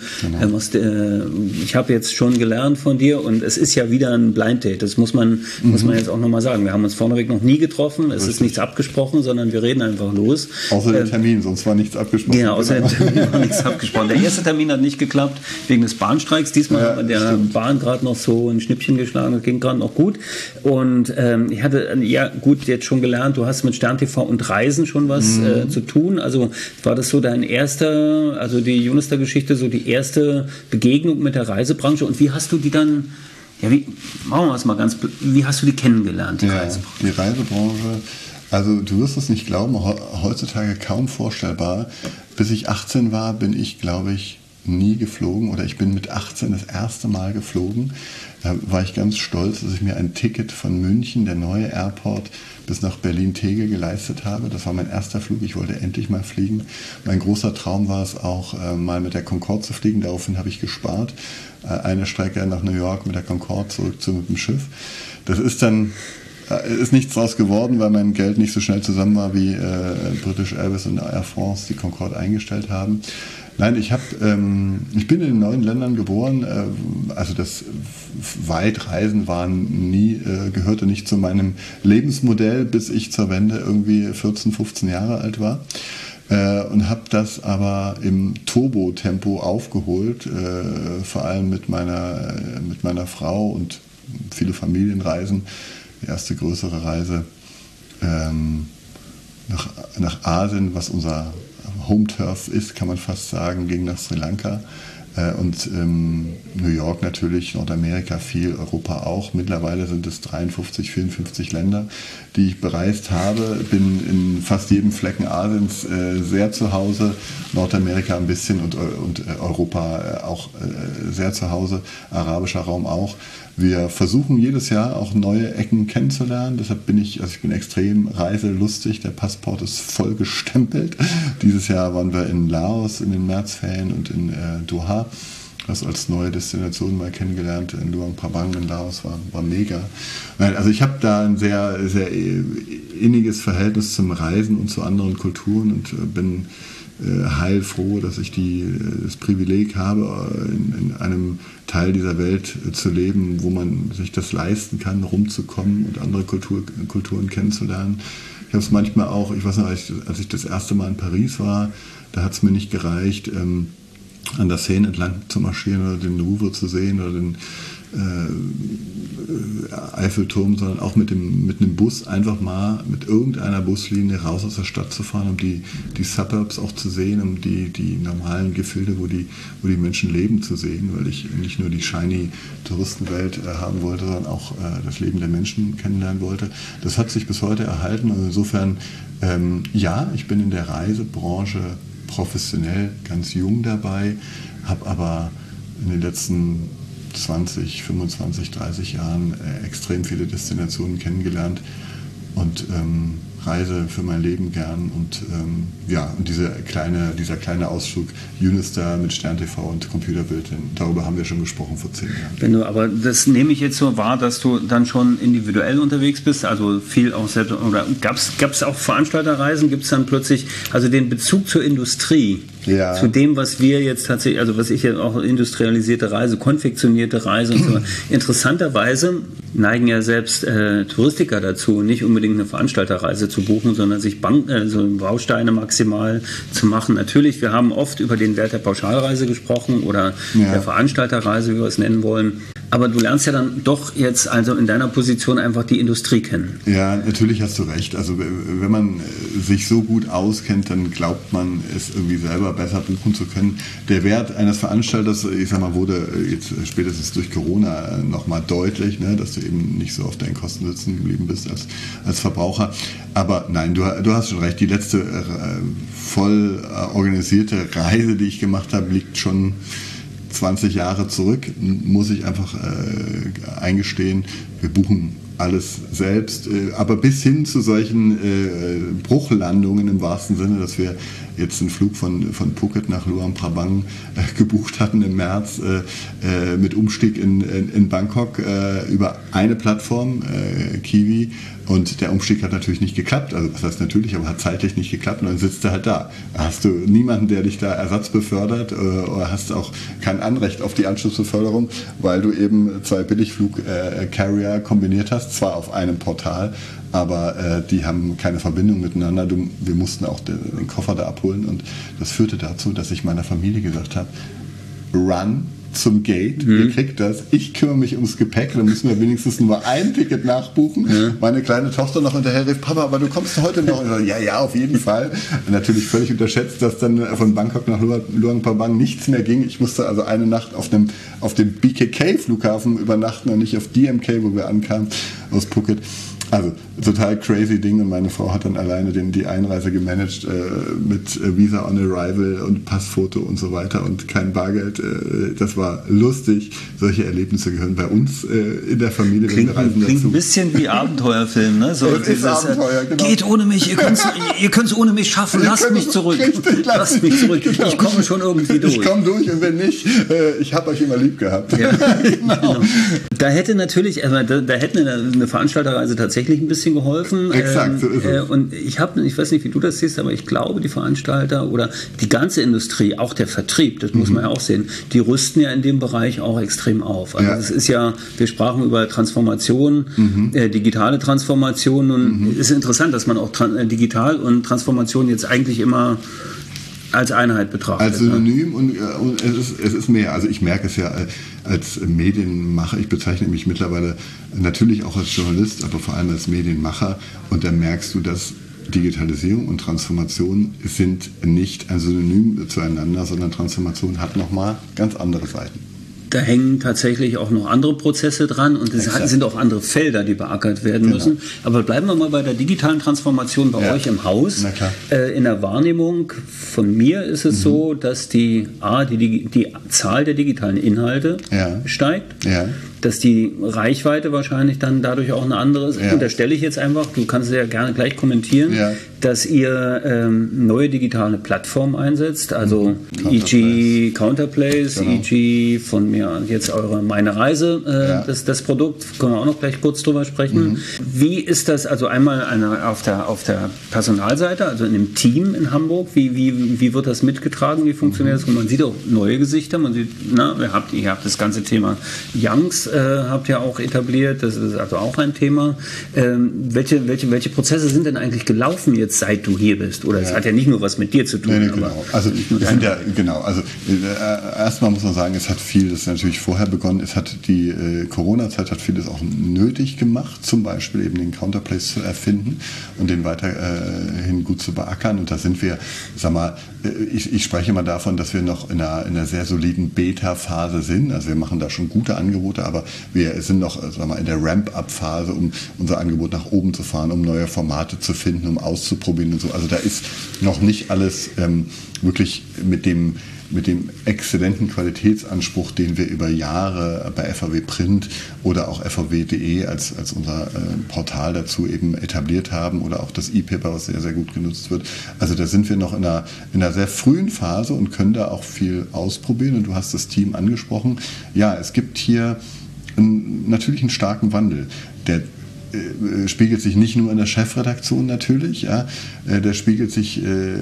ich habe jetzt schon gelernt von dir und es ist ja wieder ein Blind Date, das muss man jetzt auch nochmal sagen. Wir haben uns vorneweg noch nie getroffen, es ist nichts abgesprochen, sondern wir reden einfach los. Außer dem Termin, sonst war nichts abgesprochen. Genau, außer dem Termin war nichts abgesprochen. Der erste Termin hat nicht geklappt, wegen des Bahnstreiks. Diesmal hat man der Bahn gerade noch so ein Schnippchen geschlagen, das ging gerade noch gut. Und Und ich hatte jetzt schon gelernt, du hast mit Stern TV und Reisen schon was zu tun. Also war das so dein erster, also die Unister-Geschichte, so die erste Begegnung mit der Reisebranche? Und wie hast du die dann, machen wir es mal wie hast du die kennengelernt, die Reisebranche? Die Reisebranche, also du wirst es nicht glauben, heutzutage kaum vorstellbar. Bis ich 18 war, bin ich, glaube ich, nie geflogen, oder ich bin mit 18 das erste Mal geflogen. Da war ich ganz stolz, dass ich mir ein Ticket von München, der neue Airport, bis nach Berlin-Tegel geleistet habe. Das war mein erster Flug, ich wollte endlich mal fliegen. Mein großer Traum war es auch, mal mit der Concorde zu fliegen, daraufhin habe ich gespart. Eine Strecke nach New York mit der Concorde, zurück mit dem Schiff. Das ist dann ist nichts draus geworden, weil mein Geld nicht so schnell zusammen war, wie British Airways und Air France die Concorde eingestellt haben. Nein, ich bin in den 9 Ländern geboren, also das Weitreisen gehörte nicht zu meinem Lebensmodell, bis ich zur Wende irgendwie 14, 15 Jahre alt war. Und habe das aber im Turbo-Tempo aufgeholt, vor allem mit meiner Frau und viele Familienreisen. Die erste größere Reise nach Asien, was unser Home-Turf ist, kann man fast sagen, ging nach Sri Lanka. Und New York natürlich, Nordamerika viel, Europa auch. Mittlerweile sind es 53, 54 Länder, die ich bereist habe. Bin in fast jedem Flecken Asiens sehr zu Hause, Nordamerika ein bisschen und Europa auch sehr zu Hause, arabischer Raum auch. Wir versuchen jedes Jahr auch neue Ecken kennenzulernen. Deshalb bin ich bin extrem reiselustig. Der Passport ist voll gestempelt. Dieses Jahr waren wir in Laos in den Märzferien und in Doha. Das als neue Destination mal kennengelernt. In Luang Prabang in Laos war mega. Also ich habe da ein sehr, sehr inniges Verhältnis zum Reisen und zu anderen Kulturen und bin heilfroh, dass ich das Privileg habe, in einem Teil dieser Welt zu leben, wo man sich das leisten kann, rumzukommen und andere Kulturen kennenzulernen. Ich habe es manchmal auch, ich weiß noch, als ich das erste Mal in Paris war, da hat es mir nicht gereicht, an der Seine entlang zu marschieren oder den Louvre zu sehen oder den Eiffelturm, sondern auch mit einem Bus einfach mal mit irgendeiner Buslinie raus aus der Stadt zu fahren, um die Suburbs auch zu sehen, um die normalen Gefilde, wo die Menschen leben, zu sehen, weil ich nicht nur die shiny Touristenwelt haben wollte, sondern auch das Leben der Menschen kennenlernen wollte. Das hat sich bis heute erhalten. Also insofern, ich bin in der Reisebranche professionell ganz jung dabei, habe aber in den letzten 20, 25, 30 Jahren extrem viele Destinationen kennengelernt und reise für mein Leben gern und und dieser kleine Ausflug Unister mit Stern TV und Computerbild, darüber haben wir schon gesprochen vor 10 Jahren. Aber das nehme ich jetzt so wahr, dass du dann schon individuell unterwegs bist, also viel auch selbst, oder gab's auch Veranstalterreisen, gibt es dann plötzlich, also den Bezug zur Industrie, zu dem, was wir jetzt tatsächlich, also was ich ja auch industrialisierte Reise, konfektionierte Reise und so. Interessanterweise neigen ja selbst Touristiker dazu, nicht unbedingt eine Veranstalterreise zu buchen, sondern sich Bausteine maximal zu machen. Natürlich, wir haben oft über den Wert der Pauschalreise gesprochen oder der Veranstalterreise, wie wir es nennen wollen. Aber du lernst ja dann doch jetzt also in deiner Position einfach die Industrie kennen. Ja, natürlich hast du recht. Also wenn man sich so gut auskennt, dann glaubt man, es irgendwie selber besser buchen zu können. Der Wert eines Veranstalters, ich sag mal, wurde jetzt spätestens durch Corona nochmal deutlich, ne, dass du eben nicht so auf deinen Kosten sitzen geblieben bist als Verbraucher. Aber nein, du hast schon recht. Die letzte voll organisierte Reise, die ich gemacht habe, liegt schon 20 Jahre zurück, muss ich einfach eingestehen. Wir buchen alles selbst, aber bis hin zu solchen Bruchlandungen im wahrsten Sinne, dass wir jetzt einen Flug von Phuket nach Luang Prabang gebucht hatten im März mit Umstieg in Bangkok über eine Plattform, Kiwi, und der Umstieg hat natürlich nicht geklappt, also das heißt natürlich, aber hat zeitlich nicht geklappt und dann sitzt du halt da. Hast du niemanden, der dich da Ersatz befördert oder hast auch kein Anrecht auf die Anschlussbeförderung, weil du eben 2 Billigflug-Carrier kombiniert hast, zwar auf einem Portal, aber die haben keine Verbindung miteinander. Wir mussten auch den Koffer da abholen und das führte dazu, dass ich meiner Familie gesagt habe, run, zum Gate, ihr kriegt das, ich kümmere mich ums Gepäck, dann müssen wir wenigstens nur ein Ticket nachbuchen. Ja. Meine kleine Tochter noch hinterher rief, Papa, aber du kommst heute noch. Und ich sage, ja, auf jeden Fall. Natürlich völlig unterschätzt, dass dann von Bangkok nach Luang Prabang nichts mehr ging. Ich musste also eine Nacht auf dem BKK-Flughafen übernachten und nicht auf DMK, wo wir ankamen, aus Phuket. Also total crazy Ding, und meine Frau hat dann alleine die Einreise gemanagt mit Visa on Arrival und Passfoto und so weiter und kein Bargeld. Das war lustig. Solche Erlebnisse gehören bei uns in der Familie. Klingt ein bisschen wie Abenteuerfilm, ne? So dieses, Abenteuer, genau. Geht ohne mich, ihr könnt es ohne mich schaffen, lasst mich zurück. Lasst mich zurück, genau. Ich komme schon irgendwie durch. Ich komme durch, und wenn nicht, ich habe euch immer lieb gehabt. Ja. Genau. Da hätte natürlich, da hätte eine Veranstalterreise tatsächlich ein bisschen geholfen. Exakt, so ist es. Und ich weiß nicht, wie du das siehst, aber ich glaube, die Veranstalter oder die ganze Industrie, auch der Vertrieb, das muss man ja auch sehen, die rüsten ja in dem Bereich auch extrem auf. Also es ist ja, wir sprachen über Transformation, digitale Transformation, und es ist interessant, dass man auch digital und Transformation jetzt eigentlich immer als Einheit betrachtet. Als Synonym, und es ist mehr. Also ich merke es ja als Medienmacher, ich bezeichne mich mittlerweile natürlich auch als Journalist, aber vor allem als Medienmacher, und da merkst du, dass Digitalisierung und Transformation sind nicht ein Synonym zueinander, sondern Transformation hat nochmal ganz andere Seiten. Da hängen tatsächlich auch noch andere Prozesse dran, und es sind auch andere Felder, die beackert werden müssen. Aber bleiben wir mal bei der digitalen Transformation bei euch im Haus. In der Wahrnehmung von mir ist es so, dass die Zahl der digitalen Inhalte steigt, dass die Reichweite wahrscheinlich dann dadurch auch eine andere ist. Unterstelle ich jetzt einfach, du kannst es ja gerne gleich kommentieren, dass ihr neue digitale Plattformen einsetzt, also e.g. Counterplace, e.g. von mir jetzt meine Reise, das Produkt, können wir auch noch gleich kurz drüber sprechen. Wie ist das, also einmal auf der Personalseite, also in dem Team in Hamburg, wie wird das mitgetragen, wie funktioniert das? Und man sieht auch neue Gesichter, man sieht, ihr habt das ganze Thema Youngs, habt ihr auch etabliert, das ist also auch ein Thema. Welche Prozesse sind denn eigentlich gelaufen jetzt, seit du hier bist? Oder es hat ja nicht nur was mit dir zu tun. Nee, genau. Also erstmal muss man sagen, es hat vieles natürlich vorher begonnen. Es hat die Corona-Zeit hat vieles auch nötig gemacht, zum Beispiel eben den Counterplace zu erfinden und den weiterhin gut zu beackern. Und da sind wir, ich spreche mal davon, dass wir noch in einer sehr soliden Beta-Phase sind. Also wir machen da schon gute Angebote, aber wir sind noch in der Ramp-up-Phase, um unser Angebot nach oben zu fahren, um neue Formate zu finden, um auszuprobieren und so. Also da ist noch nicht alles wirklich mit dem exzellenten Qualitätsanspruch, den wir über Jahre bei FAW Print oder auch FAW.de als unser Portal dazu eben etabliert haben, oder auch das E-Paper, was sehr, sehr gut genutzt wird. Also da sind wir noch in einer sehr frühen Phase und können da auch viel ausprobieren. Und du hast das Team angesprochen. Ja, es gibt hier natürlich einen starken Wandel. Der spiegelt sich nicht nur in der Chefredaktion natürlich, der spiegelt sich,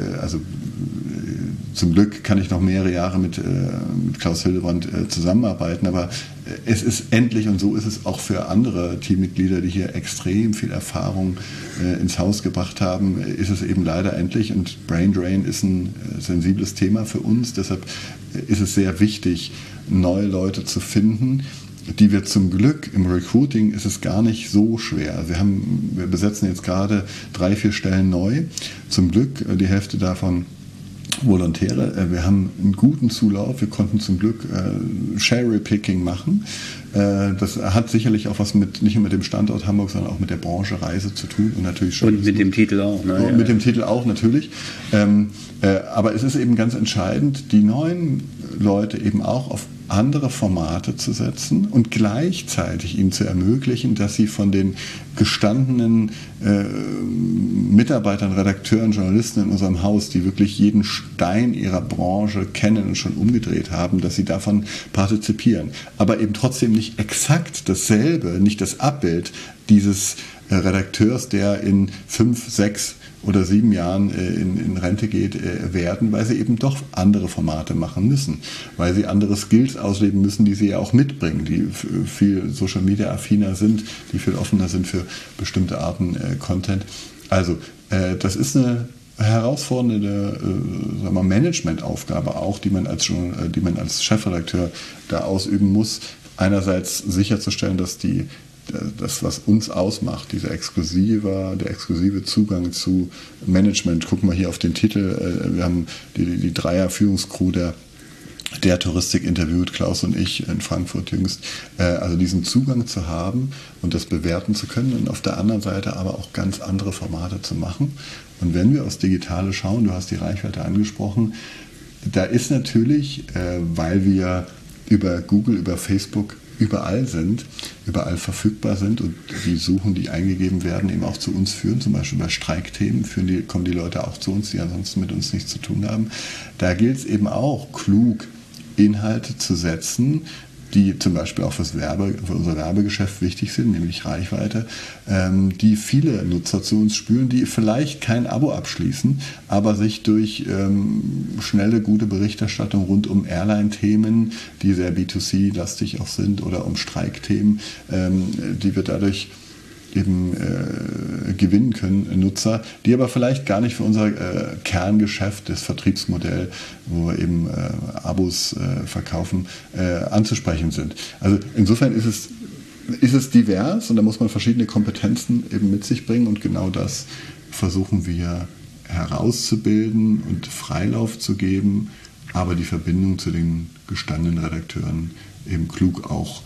zum Glück kann ich noch mehrere Jahre mit Klaus Hildebrand zusammenarbeiten, aber es ist endlich, und so ist es auch für andere Teammitglieder, die hier extrem viel Erfahrung ins Haus gebracht haben, ist es eben leider endlich, und Brain Drain ist ein sensibles Thema für uns, deshalb ist es sehr wichtig, neue Leute zu finden, die wir zum Glück, im Recruiting ist es gar nicht so schwer. Wir besetzen jetzt gerade 3-4 Stellen neu. Zum Glück die Hälfte davon Volontäre. Wir haben einen guten Zulauf. Wir konnten zum Glück Cherry-Picking machen. Das hat sicherlich auch was nicht nur mit dem Standort Hamburg, sondern auch mit der Branche Reise zu tun. Und natürlich schon. Und mit dem Titel auch. Ne? Mit dem Titel auch natürlich. Aber es ist eben ganz entscheidend, die neuen Leute eben auch auf andere Formate zu setzen und gleichzeitig ihnen zu ermöglichen, dass sie von den gestandenen Mitarbeitern, Redakteuren, Journalisten in unserem Haus, die wirklich jeden Stein ihrer Branche kennen und schon umgedreht haben, dass sie davon partizipieren. Aber eben trotzdem nicht exakt dasselbe, nicht das Abbild dieses Redakteurs, der in 5, 6 oder 7 Jahren in Rente geht, werden, weil sie eben doch andere Formate machen müssen, weil sie andere Skills ausleben müssen, die sie ja auch mitbringen, die viel Social Media affiner sind, die viel offener sind für bestimmte Arten Content. Also das ist eine herausfordernde Managementaufgabe auch, die man als Chefredakteur da ausüben muss. Einerseits sicherzustellen, dass das, was uns ausmacht, der exklusive Zugang zu Management. Gucken wir hier auf den Titel. Wir haben die Dreier-Führungscrew der Touristik interviewt, Klaus und ich in Frankfurt jüngst. Also diesen Zugang zu haben und das bewerten zu können und auf der anderen Seite aber auch ganz andere Formate zu machen. Und wenn wir aufs Digitale schauen, du hast die Reichweite angesprochen, da ist natürlich, weil wir über Google, über Facebook überall verfügbar sind und die Suchen, die eingegeben werden, eben auch zu uns führen, zum Beispiel bei Streikthemen kommen die Leute auch zu uns, die ansonsten mit uns nichts zu tun haben. Da gilt es eben auch, klug Inhalte zu setzen, die zum Beispiel auch für unser Werbegeschäft wichtig sind, nämlich Reichweite, die viele Nutzer zu uns spüren, die vielleicht kein Abo abschließen, aber sich durch schnelle, gute Berichterstattung rund um Airline-Themen, die sehr B2C-lastig auch sind, oder um Streikthemen, die wir dadurch eben gewinnen können, Nutzer, die aber vielleicht gar nicht für unser Kerngeschäft, das Vertriebsmodell, wo wir eben Abos verkaufen, anzusprechen sind. Also insofern ist es divers und da muss man verschiedene Kompetenzen eben mit sich bringen und genau das versuchen wir herauszubilden und Freilauf zu geben, aber die Verbindung zu den gestandenen Redakteuren eben klug auch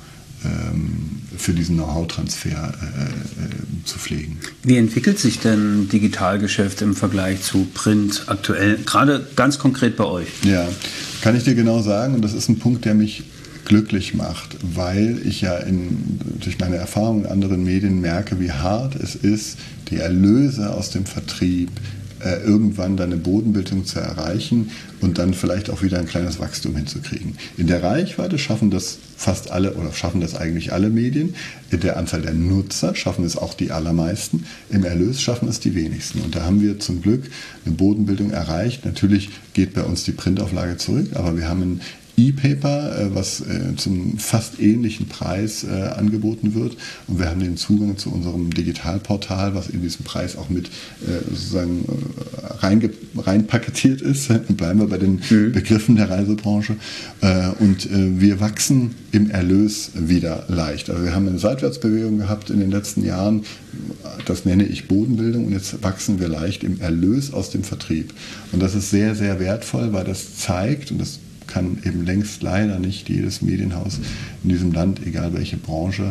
für diesen Know-how-Transfer zu pflegen. Wie entwickelt sich denn Digitalgeschäft im Vergleich zu Print aktuell, gerade ganz konkret bei euch? Ja, kann ich dir genau sagen, und das ist ein Punkt, der mich glücklich macht, weil ich ja durch meine Erfahrungen in anderen Medien merke, wie hart es ist, die Erlöse aus dem Vertrieb irgendwann deine Bodenbildung zu erreichen und dann vielleicht auch wieder ein kleines Wachstum hinzukriegen. In der Reichweite schaffen das fast alle oder schaffen das eigentlich alle Medien. In der Anzahl der Nutzer schaffen es auch die allermeisten. Im Erlös schaffen es die wenigsten. Und da haben wir zum Glück eine Bodenbildung erreicht. Natürlich geht bei uns die Printauflage zurück, aber wir haben ein E-Paper, was zum fast ähnlichen Preis angeboten wird. Und wir haben den Zugang zu unserem Digitalportal, was in diesem Preis auch mit sozusagen reinpaketiert ist. Bleiben wir bei den Begriffen der Reisebranche. Und wir wachsen im Erlös wieder leicht. Also wir haben eine Seitwärtsbewegung gehabt in den letzten Jahren. Das nenne ich Bodenbildung. Und jetzt wachsen wir leicht im Erlös aus dem Vertrieb. Und das ist sehr, sehr wertvoll, weil das zeigt, und das kann eben längst leider nicht jedes Medienhaus in diesem Land, egal welche Branche,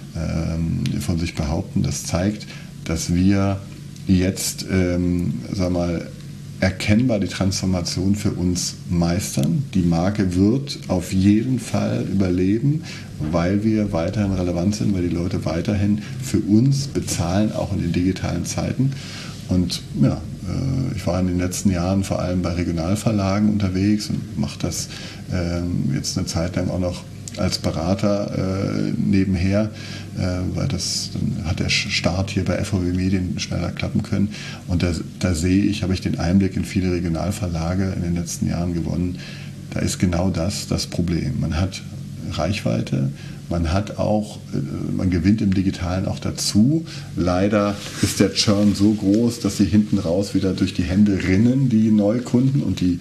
von sich behaupten. Das zeigt, dass wir jetzt, erkennbar die Transformation für uns meistern. Die Marke wird auf jeden Fall überleben, weil wir weiterhin relevant sind, weil die Leute weiterhin für uns bezahlen, auch in den digitalen Zeiten. Und ja, ich war in den letzten Jahren vor allem bei Regionalverlagen unterwegs und mache das jetzt eine Zeit lang auch noch als Berater nebenher, weil dann hat der Start hier bei FOW Medien schneller klappen können. Und da habe ich den Einblick in viele Regionalverlage in den letzten Jahren gewonnen. Da ist genau das Problem. Man hat Reichweite, man gewinnt im Digitalen auch dazu. Leider ist der Churn so groß, dass sie hinten raus wieder durch die Hände rinnen, die Neukunden, und die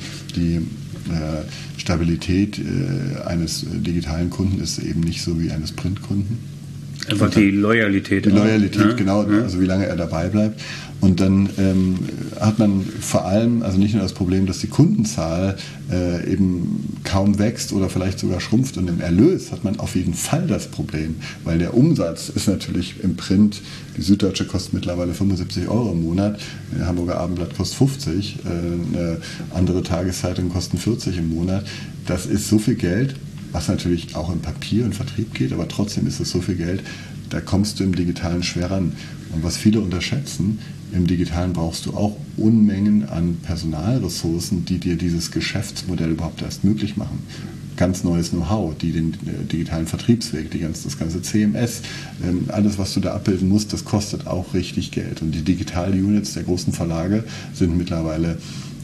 Stabilität eines digitalen Kunden ist eben nicht so wie eines Printkunden. Einfach die Loyalität. Die Loyalität, genau, also wie lange er dabei bleibt. Und dann hat man vor allem, also nicht nur das Problem, dass die Kundenzahl eben kaum wächst oder vielleicht sogar schrumpft, und im Erlös hat man auf jeden Fall das Problem, weil der Umsatz ist natürlich im Print, die Süddeutsche kostet mittlerweile 75 € im Monat, der Hamburger Abendblatt kostet 50, eine andere Tageszeitung kosten 40 im Monat. Das ist so viel Geld, was natürlich auch im Papier und Vertrieb geht, aber trotzdem ist es so viel Geld, da kommst du im Digitalen schwer ran. Und was viele unterschätzen, im Digitalen brauchst du auch Unmengen an Personalressourcen, die dir dieses Geschäftsmodell überhaupt erst möglich machen. Ganz neues Know-how, die den digitalen Vertriebsweg, das ganze CMS, alles, was du da abbilden musst, das kostet auch richtig Geld. Und die Digital-Units der großen Verlage sind mittlerweile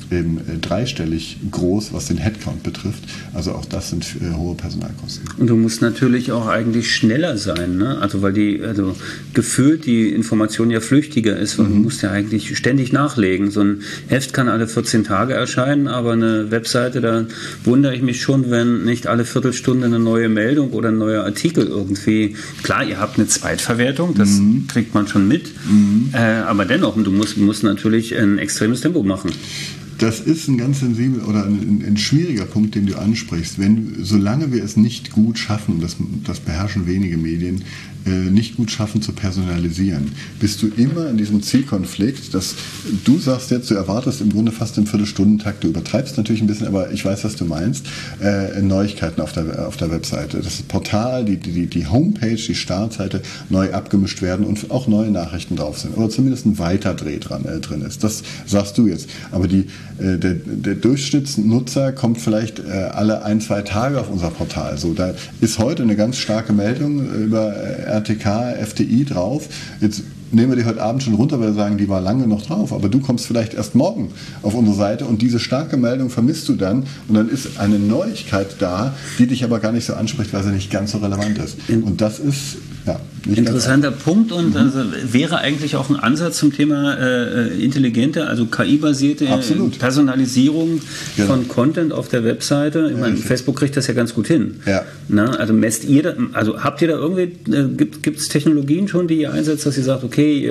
dreistellig groß, was den Headcount betrifft. Also auch das sind hohe Personalkosten. Und du musst natürlich auch eigentlich schneller sein, ne? Also weil gefühlt die Information ja flüchtiger ist, weil du musst ja eigentlich ständig nachlegen. So ein Heft kann alle 14 Tage erscheinen, aber eine Webseite, da wundere ich mich schon, wenn nicht alle Viertelstunde eine neue Meldung oder ein neuer Artikel irgendwie. Klar, ihr habt eine Zweitverwertung, das kriegt man schon mit, aber dennoch, du musst natürlich ein extremes Tempo machen. Das ist ein ganz sensibel oder ein schwieriger Punkt, den du ansprichst. Solange wir es nicht gut schaffen, das beherrschen wenige Medien, nicht gut schaffen zu personalisieren, bist du immer in diesem Zielkonflikt, dass du sagst jetzt, du erwartest im Grunde fast im Viertelstundentakt, du übertreibst natürlich ein bisschen, aber ich weiß, was du meinst, Neuigkeiten auf der Webseite. Das Portal, die Homepage, die Startseite neu abgemischt werden und auch neue Nachrichten drauf sind. Oder zumindest ein Weiterdreh drin ist. Das sagst du jetzt. Aber der Durchschnittsnutzer kommt vielleicht alle 1-2 Tage auf unser Portal. So, da ist heute eine ganz starke Meldung über RTK, FDI drauf. Jetzt nehmen wir die heute Abend schon runter, weil wir sagen, die war lange noch drauf. Aber du kommst vielleicht erst morgen auf unsere Seite und diese starke Meldung vermisst du dann. Und dann ist eine Neuigkeit da, die dich aber gar nicht so anspricht, weil sie nicht ganz so relevant ist. Und das ist nicht interessanter Punkt und also wäre eigentlich auch ein Ansatz zum Thema intelligente, also KI-basierte Personalisierung von Content auf der Webseite. Ich meine, Facebook kriegt das ja ganz gut hin. Ja. Na, also habt ihr da irgendwie, gibt es Technologien schon, die ihr einsetzt, dass ihr sagt, okay,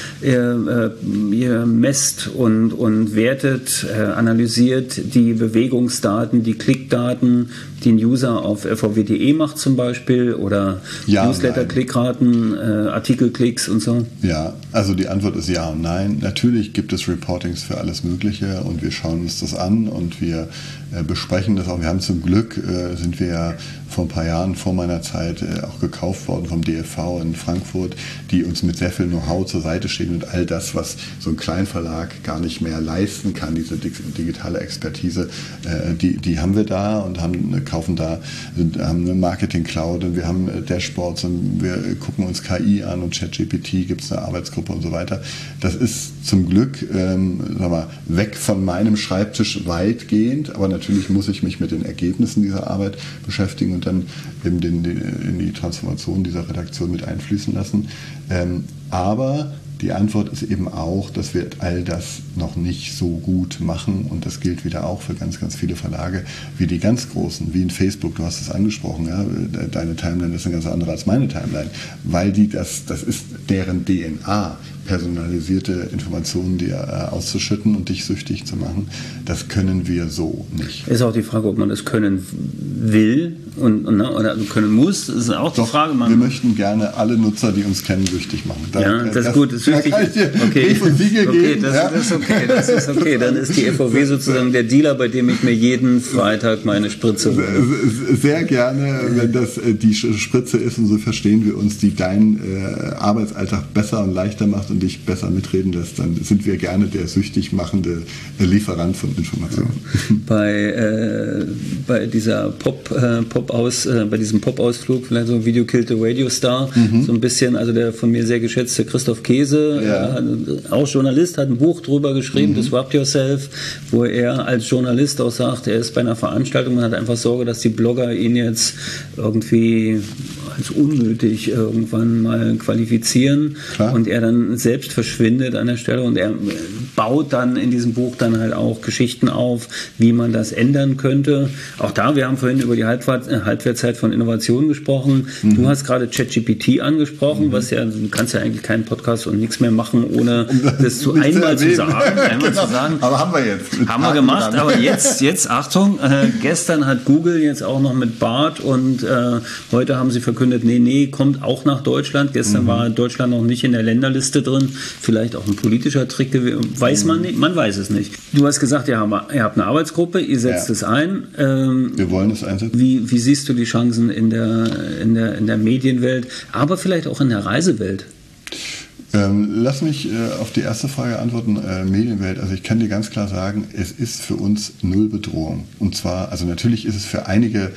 ihr messt und wertet, analysiert die Bewegungsdaten, die Klickdaten, die ein User auf fvw.de macht zum Beispiel oder Newsletter-Klickraten, Artikelklicks und so? Ja, also die Antwort ist ja und nein. Natürlich gibt es Reportings für alles Mögliche und wir schauen uns das an und wir besprechen das auch. Wir haben zum Glück, sind wir ja vor ein paar Jahren, vor meiner Zeit, auch gekauft worden vom DFV in Frankfurt, die uns mit sehr viel Know-how zur Seite stehen und all das, was so ein Kleinverlag gar nicht mehr leisten kann, diese digitale Expertise, die haben wir da und haben eine Marketing-Cloud und wir haben Dashboards und wir gucken uns KI an und ChatGPT, gibt es eine Arbeitsgruppe und so weiter. Das ist zum Glück weg von meinem Schreibtisch weitgehend, aber natürlich muss ich mich mit den Ergebnissen dieser Arbeit beschäftigen und dann eben in die Transformation dieser Redaktion mit einfließen lassen. Aber die Antwort ist eben auch, dass wir all das noch nicht so gut machen und das gilt wieder auch für ganz, ganz viele Verlage, wie die ganz großen, wie in Facebook, du hast es angesprochen, ja, deine Timeline ist eine ganz andere als meine Timeline, weil das ist deren DNA, personalisierte Informationen dir auszuschütten und dich süchtig zu machen. Das können wir so nicht. Ist auch die Frage, ob man das können will oder können muss. Das ist auch die Frage. Wir möchten gerne alle Nutzer, die uns kennen, süchtig machen. Das ist gut. Das ist kann ich dir Brief und Siegel geben. Das ist okay. Dann ist die FVW sozusagen der Dealer, bei dem ich mir jeden Freitag meine Spritze hole. Sehr gerne, wenn das die Spritze ist und so verstehen wir uns, die deinen Arbeitsalltag besser und leichter macht und dich besser mitreden lässt, dann sind wir gerne der süchtig machende Lieferant von Informationen. Bei dieser bei diesem Pop-Ausflug, vielleicht so Video Killed the Radio Star, so ein bisschen, also der von mir sehr geschätzte Christoph Käse, auch Journalist, hat ein Buch drüber geschrieben, Disrupt Yourself, wo er als Journalist auch sagt, er ist bei einer Veranstaltung und hat einfach Sorge, dass die Blogger ihn jetzt irgendwie als unnötig irgendwann mal qualifizieren. Klar. Und er dann selbst verschwindet an der Stelle und er baut dann in diesem Buch dann halt auch Geschichten auf, wie man das ändern könnte. Auch da, wir haben vorhin über die Halbwertzeit von Innovationen gesprochen. Du hast gerade ChatGPT angesprochen, was ja, du kannst ja eigentlich keinen Podcast und nichts mehr machen, ohne das einmal zu sagen. Aber haben wir jetzt. Haben wir gemacht, aber jetzt Achtung, gestern hat Google jetzt auch noch mit Bart und heute haben sie verkündet, nee, kommt auch nach Deutschland. Gestern war Deutschland noch nicht in der Länderliste drin. Vielleicht auch ein politischer Trick, weiß man nicht, man weiß es nicht. Du hast gesagt, ihr habt eine Arbeitsgruppe, ihr setzt es ein. Wir wollen es einsetzen. Wie siehst du die Chancen in der Medienwelt, aber vielleicht auch in der Reisewelt? Lass mich auf die erste Frage antworten, Medienwelt. Also ich kann dir ganz klar sagen, es ist für uns null Bedrohung. Und zwar, also natürlich ist es für einige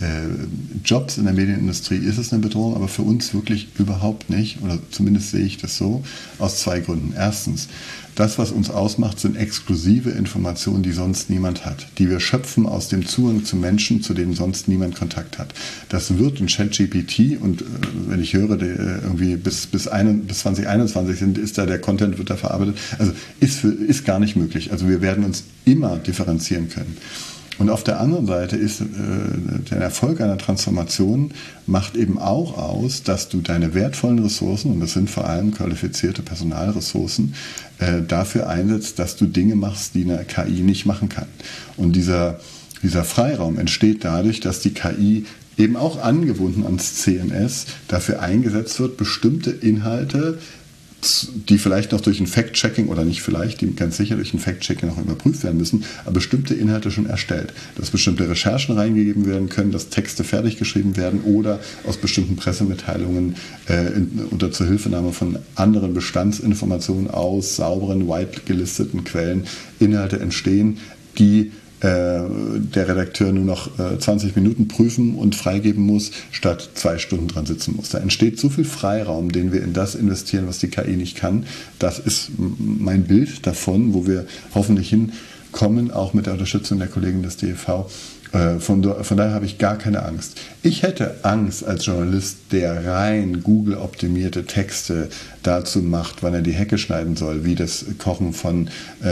Jobs in der Medienindustrie ist es eine Bedrohung, aber für uns wirklich überhaupt nicht, oder zumindest sehe ich das so, aus 2 Gründen. Erstens, das, was uns ausmacht, sind exklusive Informationen, die sonst niemand hat, die wir schöpfen aus dem Zugang zu Menschen, zu denen sonst niemand Kontakt hat. Das wird in ChatGPT, und wenn ich höre, irgendwie bis 2021 ist da der Content, wird da verarbeitet, also ist gar nicht möglich. Also wir werden uns immer differenzieren können. Und auf der anderen Seite ist der Erfolg einer Transformation macht eben auch aus, dass du deine wertvollen Ressourcen, und das sind vor allem qualifizierte Personalressourcen, dafür einsetzt, dass du Dinge machst, die eine KI nicht machen kann. Und dieser Freiraum entsteht dadurch, dass die KI eben auch angebunden ans CMS dafür eingesetzt wird, bestimmte Inhalte, die vielleicht noch durch ein Fact-Checking oder nicht vielleicht, die ganz sicher durch ein Fact-Checking noch überprüft werden müssen, aber bestimmte Inhalte schon erstellt. Dass bestimmte Recherchen reingegeben werden können, dass Texte fertig geschrieben werden oder aus bestimmten Pressemitteilungen unter Zuhilfenahme von anderen Bestandsinformationen aus sauberen, white gelisteten Quellen Inhalte entstehen, die der Redakteur nur noch 20 Minuten prüfen und freigeben muss, statt 2 Stunden dran sitzen muss. Da entsteht so viel Freiraum, den wir in das investieren, was die KI nicht kann. Das ist mein Bild davon, wo wir hoffentlich hinkommen, auch mit der Unterstützung der Kollegen des DEV. Von daher habe ich gar keine Angst. Ich hätte Angst als Journalist, der rein Google-optimierte Texte dazu macht, wann er die Hecke schneiden soll, wie das Kochen von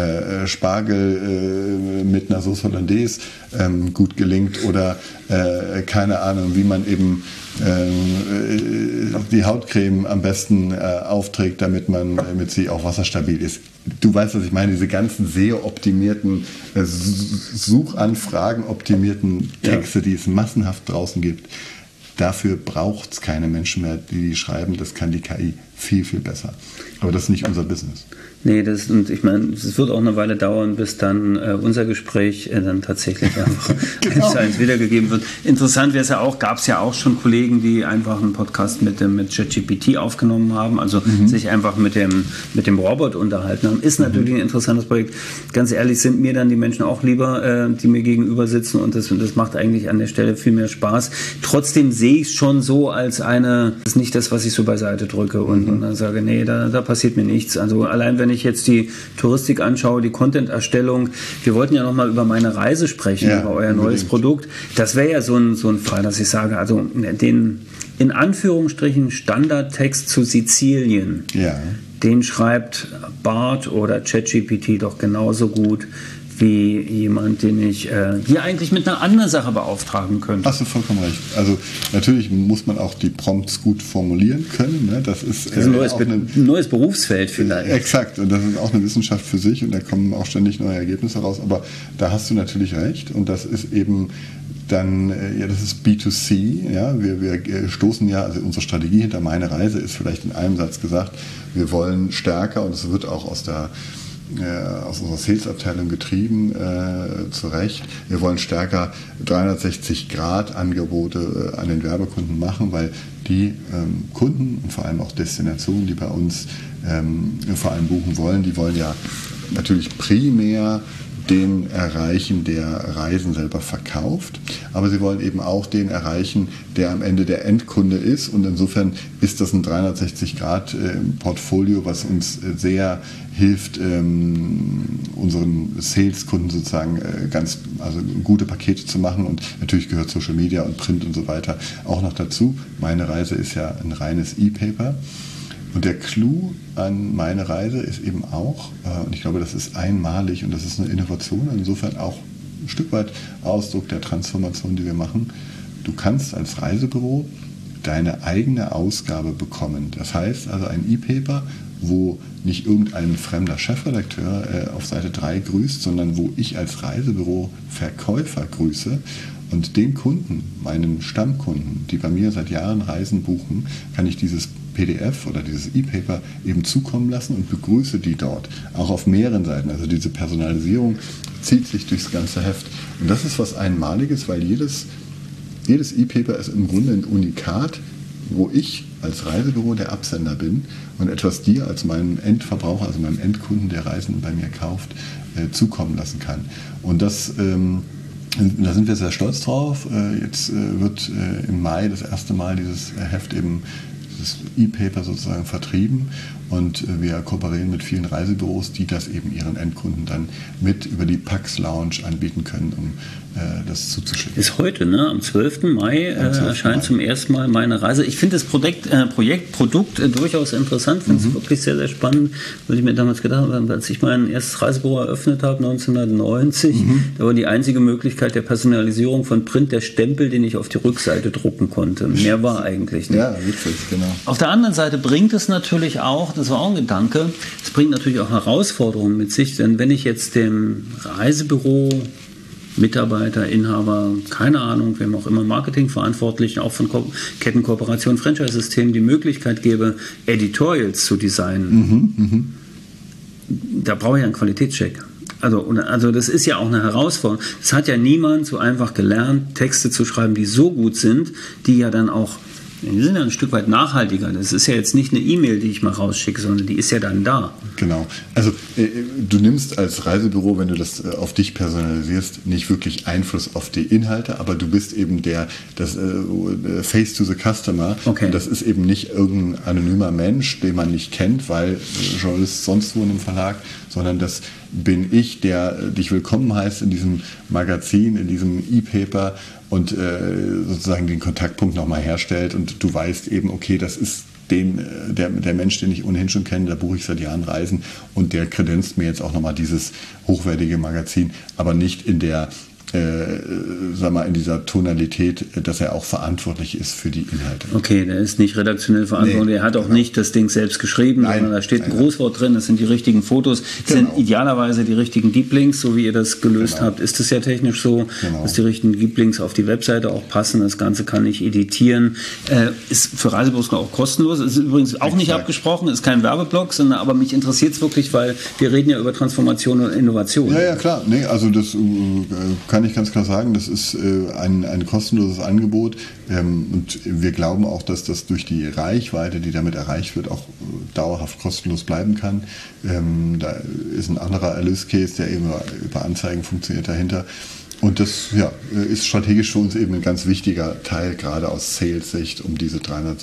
Spargel mit einer Sauce Hollandaise gut gelingt oder keine Ahnung, wie man eben die Hautcreme am besten aufträgt, damit sie auch wasserstabil ist. Du weißt, was ich meine, diese ganzen SEO-optimierten, Suchanfragen-optimierten Texte, die es massenhaft draußen gibt. Dafür braucht es keine Menschen mehr, die schreiben. Das kann die KI viel, viel besser. Aber das ist nicht unser Business. Nee, und ich meine, es wird auch eine Weile dauern, bis dann unser Gespräch dann tatsächlich einfach genau. 1:1 wiedergegeben wird. Interessant wäre es ja auch, gab es ja auch schon Kollegen, die einfach einen Podcast mit ChatGPT aufgenommen haben, also sich einfach mit dem Robot unterhalten haben. Ist natürlich ein interessantes Projekt. Ganz ehrlich sind mir dann die Menschen auch lieber, die mir gegenüber sitzen, und das macht eigentlich an der Stelle viel mehr Spaß. Trotzdem sehe ich es schon so als das ist nicht das, was ich so beiseite drücke und dann sage, nee, da passiert mir nichts. Also allein wenn ich jetzt die Touristik anschaue, die Content-Erstellung, wir wollten ja nochmal über meine Reise sprechen, über euer neues Produkt. Das wäre ja so ein Fall, dass ich sage, also den in Anführungsstrichen Standardtext zu Sizilien, den schreibt Bart oder ChatGPT doch genauso gut wie jemand, den ich hier eigentlich mit einer anderen Sache beauftragen könnte. Hast du vollkommen recht. Also natürlich muss man auch die Prompts gut formulieren können. Ne? Das ist ein neues Berufsfeld vielleicht. Exakt. Und das ist auch eine Wissenschaft für sich und da kommen auch ständig neue Ergebnisse raus. Aber da hast du natürlich recht und das ist eben dann, das ist B2C. Ja? Wir stoßen ja, also unsere Strategie hinter meine Reise ist vielleicht in einem Satz gesagt, wir wollen stärker, und es wird auch aus unserer Sales-Abteilung getrieben, zu Recht. Wir wollen stärker 360-Grad-Angebote an den Werbekunden machen, weil die Kunden und vor allem auch Destinationen, die bei uns vor allem buchen wollen, die wollen ja natürlich primär den erreichen, der Reisen selber verkauft, aber sie wollen eben auch den erreichen, der am Ende der Endkunde ist, und insofern ist das ein 360-Grad-Portfolio, was uns sehr hilft, unseren Sales-Kunden sozusagen gute Pakete zu machen, und natürlich gehört Social Media und Print und so weiter auch noch dazu. Meine Reise ist ja ein reines E-Paper. Und der Clou an meine Reise ist eben auch, und ich glaube, das ist einmalig und das ist eine Innovation, insofern auch ein Stück weit Ausdruck der Transformation, die wir machen. Du kannst als Reisebüro deine eigene Ausgabe bekommen. Das heißt also ein E-Paper, wo nicht irgendein fremder Chefredakteur auf Seite 3 grüßt, sondern wo ich als Reisebüro Verkäufer grüße und den Kunden, meinen Stammkunden, die bei mir seit Jahren Reisen buchen, kann ich dieses PDF oder dieses E-Paper eben zukommen lassen und begrüße die dort, auch auf mehreren Seiten. Also diese Personalisierung zieht sich durchs ganze Heft. Und das ist was Einmaliges, weil jedes E-Paper ist im Grunde ein Unikat, wo ich als Reisebüro der Absender bin und etwas dir als meinem Endverbraucher, also meinem Endkunden, der Reisen bei mir kauft, zukommen lassen kann. Und das Da sind wir sehr stolz drauf. Jetzt wird im Mai das erste Mal dieses Heft eben, dieses E-Paper sozusagen vertrieben und wir kooperieren mit vielen Reisebüros, die das eben ihren Endkunden dann mit über die Pax Lounge anbieten können, um das zuzuschicken. Ist heute, ne? Am 12. Mai erscheint zum ersten Mal meine Reise. Ich finde das Produkt durchaus interessant, finde es wirklich sehr, sehr spannend, weil ich mir damals gedacht habe, als ich mein erstes Reisebüro eröffnet habe, 1990, da war die einzige Möglichkeit der Personalisierung von Print der Stempel, den ich auf die Rückseite drucken konnte. Mehr war eigentlich nicht. Ja, witzig, genau. Auf der anderen Seite bringt es natürlich auch, das war auch ein Gedanke, es bringt natürlich auch Herausforderungen mit sich, denn wenn ich jetzt dem Reisebüro, Mitarbeiter, Inhaber, keine Ahnung, wem auch immer, Marketingverantwortlichen, auch von Kettenkooperation, Franchise-Systemen die Möglichkeit gebe, Editorials zu designen, da brauche ich einen Qualitätscheck. Also das ist ja auch eine Herausforderung. Es hat ja niemand so einfach gelernt, Texte zu schreiben, die so gut sind, die ja dann auch, die sind ja ein Stück weit nachhaltiger. Das ist ja jetzt nicht eine E-Mail, die ich mal rausschicke, sondern die ist ja dann da. Genau. Also du nimmst als Reisebüro, wenn du das auf dich personalisierst, nicht wirklich Einfluss auf die Inhalte, aber du bist eben das Face to the Customer. Okay. Und das ist eben nicht irgendein anonymer Mensch, den man nicht kennt, weil Journalist sonst wo in einem Verlag, sondern das bin ich, der dich willkommen heißt in diesem Magazin, in diesem E-Paper und sozusagen den Kontaktpunkt nochmal herstellt und du weißt eben, okay, das ist der Mensch, den ich ohnehin schon kenne, da buche ich seit Jahren Reisen und der kredenzt mir jetzt auch nochmal dieses hochwertige Magazin, aber nicht in der in dieser Tonalität, dass er auch verantwortlich ist für die Inhalte. Okay, der ist nicht redaktionell verantwortlich, er hat auch nicht das Ding selbst geschrieben, sondern da steht ein Großwort drin, das sind die richtigen Fotos, das sind idealerweise die richtigen Deep Links, so wie ihr das gelöst habt, ist es ja technisch so, dass die richtigen Deep Links auf die Webseite auch passen, das Ganze kann ich editieren, ist für Reisebüros auch kostenlos, ist übrigens auch nicht abgesprochen, ist kein Werbeblock, sondern aber mich interessiert es wirklich, weil wir reden ja über Transformation und Innovation. Ja, klar, also das kann ich ganz klar sagen, das ist ein kostenloses Angebot und wir glauben auch, dass das durch die Reichweite, die damit erreicht wird, auch dauerhaft kostenlos bleiben kann. Da ist ein anderer Erlöscase, der eben über Anzeigen funktioniert dahinter. Und das ist strategisch für uns eben ein ganz wichtiger Teil, gerade aus Sales-Sicht, um diese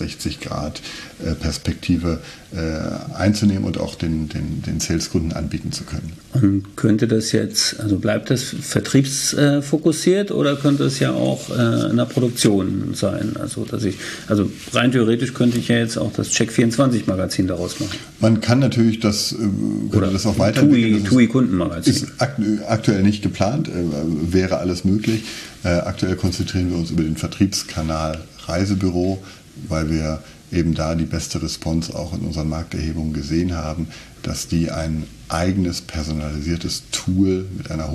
360-Grad-Perspektive einzunehmen und auch den Sales-Kunden anbieten zu können. Und könnte das jetzt, also bleibt das vertriebsfokussiert oder könnte es ja auch in der Produktion sein? Also rein theoretisch könnte ich ja jetzt auch das Check24-Magazin daraus machen. Man kann natürlich das auch weiterentwickeln. TUI-Kundenmagazin. Ist aktuell nicht geplant, wäre alles möglich. Aktuell konzentrieren wir uns über den Vertriebskanal Reisebüro, weil wir eben da die beste Response auch in unseren Markterhebungen gesehen haben, dass die ein eigenes personalisiertes Tool mit einer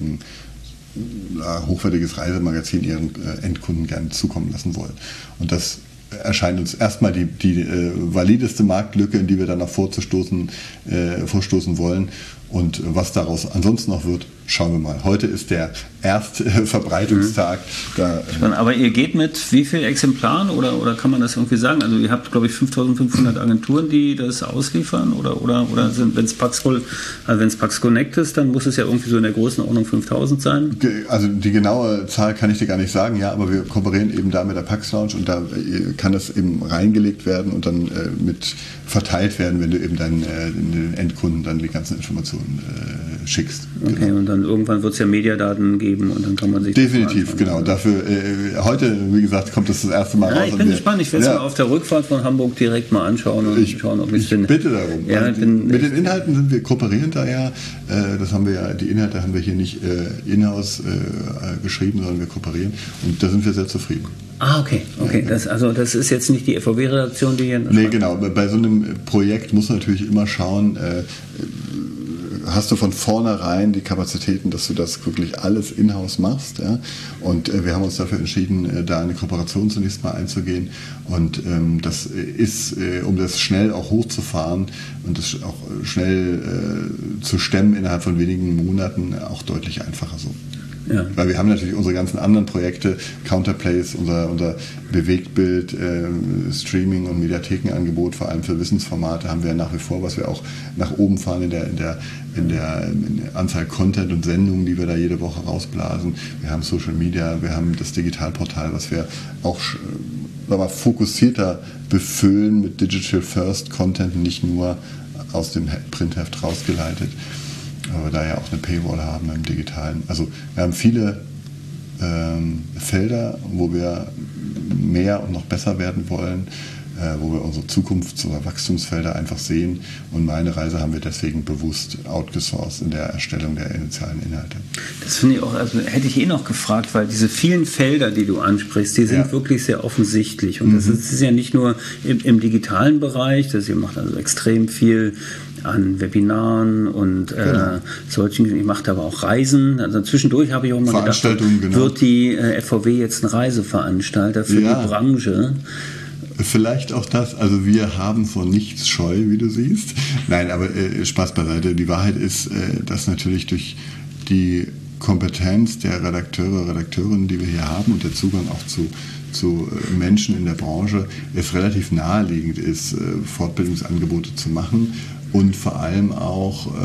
hochwertiges Reisemagazin ihren Endkunden gerne zukommen lassen wollen. Und das erscheint uns erstmal die valideste Marktlücke, in die wir dann noch vorstoßen wollen. Und was daraus ansonsten noch wird, schauen wir mal. Heute ist der Erstverbreitungstag. Aber ihr geht mit wie vielen Exemplaren oder kann man das irgendwie sagen? Also ihr habt, glaube ich, 5.500 Agenturen, die das ausliefern oder wenn es Pax Connect ist, dann muss es ja irgendwie so in der Größenordnung 5.000 sein? Also die genaue Zahl kann ich dir gar nicht sagen, ja, aber wir kooperieren eben da mit der Pax Lounge und da kann das eben reingelegt werden und dann mit verteilt werden, wenn du eben den Endkunden dann die ganzen Informationen schickst. Okay, genau. Und dann irgendwann wird es ja Mediadaten geben und dann kann man sich... Definitiv, genau. Dafür, heute, wie gesagt, kommt das erste Mal raus. Ich bin gespannt. Ich werde es mir auf der Rückfahrt von Hamburg direkt mal anschauen und schauen, ob ich es finde. Bitte darum. Ja, mit den Inhalten sind wir kooperierend daher. Die Inhalte haben wir hier nicht in-house geschrieben, sondern wir kooperieren. Und da sind wir sehr zufrieden. Okay. Das ist jetzt nicht die FVW-Redaktion, die hier... Nee, genau. Bei so einem Projekt muss man natürlich immer schauen, hast du von vornherein die Kapazitäten, dass du das wirklich alles in-house machst. Ja? Und wir haben uns dafür entschieden, da eine Kooperation zunächst mal einzugehen. Und das ist, um das schnell auch hochzufahren und das auch schnell zu stemmen innerhalb von wenigen Monaten, auch deutlich einfacher so. Ja. Weil wir haben natürlich unsere ganzen anderen Projekte, Counterplays, unser Bewegtbild, Streaming- und Mediathekenangebot, vor allem für Wissensformate, haben wir nach wie vor, was wir auch nach oben fahren in der Anzahl Content und Sendungen, die wir da jede Woche rausblasen. Wir haben Social Media, wir haben das Digitalportal, was wir auch fokussierter befüllen mit Digital First Content, nicht nur aus dem Printheft rausgeleitet, aber da ja auch eine Paywall haben im Digitalen. Also wir haben viele Felder, wo wir mehr und noch besser werden wollen, wo wir unsere Zukunfts- oder Wachstumsfelder einfach sehen. Und meine Reise haben wir deswegen bewusst outgesourced in der Erstellung der initialen Inhalte. Das finde ich auch, also hätte ich noch gefragt, weil diese vielen Felder, die du ansprichst, die sind wirklich sehr offensichtlich. Und das ist ja nicht nur im digitalen Bereich, ihr macht also extrem viel an Webinaren und solchen, ich mache aber auch Reisen. Also zwischendurch habe ich auch mal gedacht, wird die FVW jetzt ein Reiseveranstalter für die Branche? Vielleicht auch das. Also wir haben vor nichts scheu, wie du siehst. Nein, aber Spaß beiseite. Die Wahrheit ist, dass natürlich durch die Kompetenz der Redakteure, Redakteurinnen, die wir hier haben und der Zugang auch zu Menschen in der Branche, es relativ naheliegend ist, Fortbildungsangebote zu machen und vor allem auch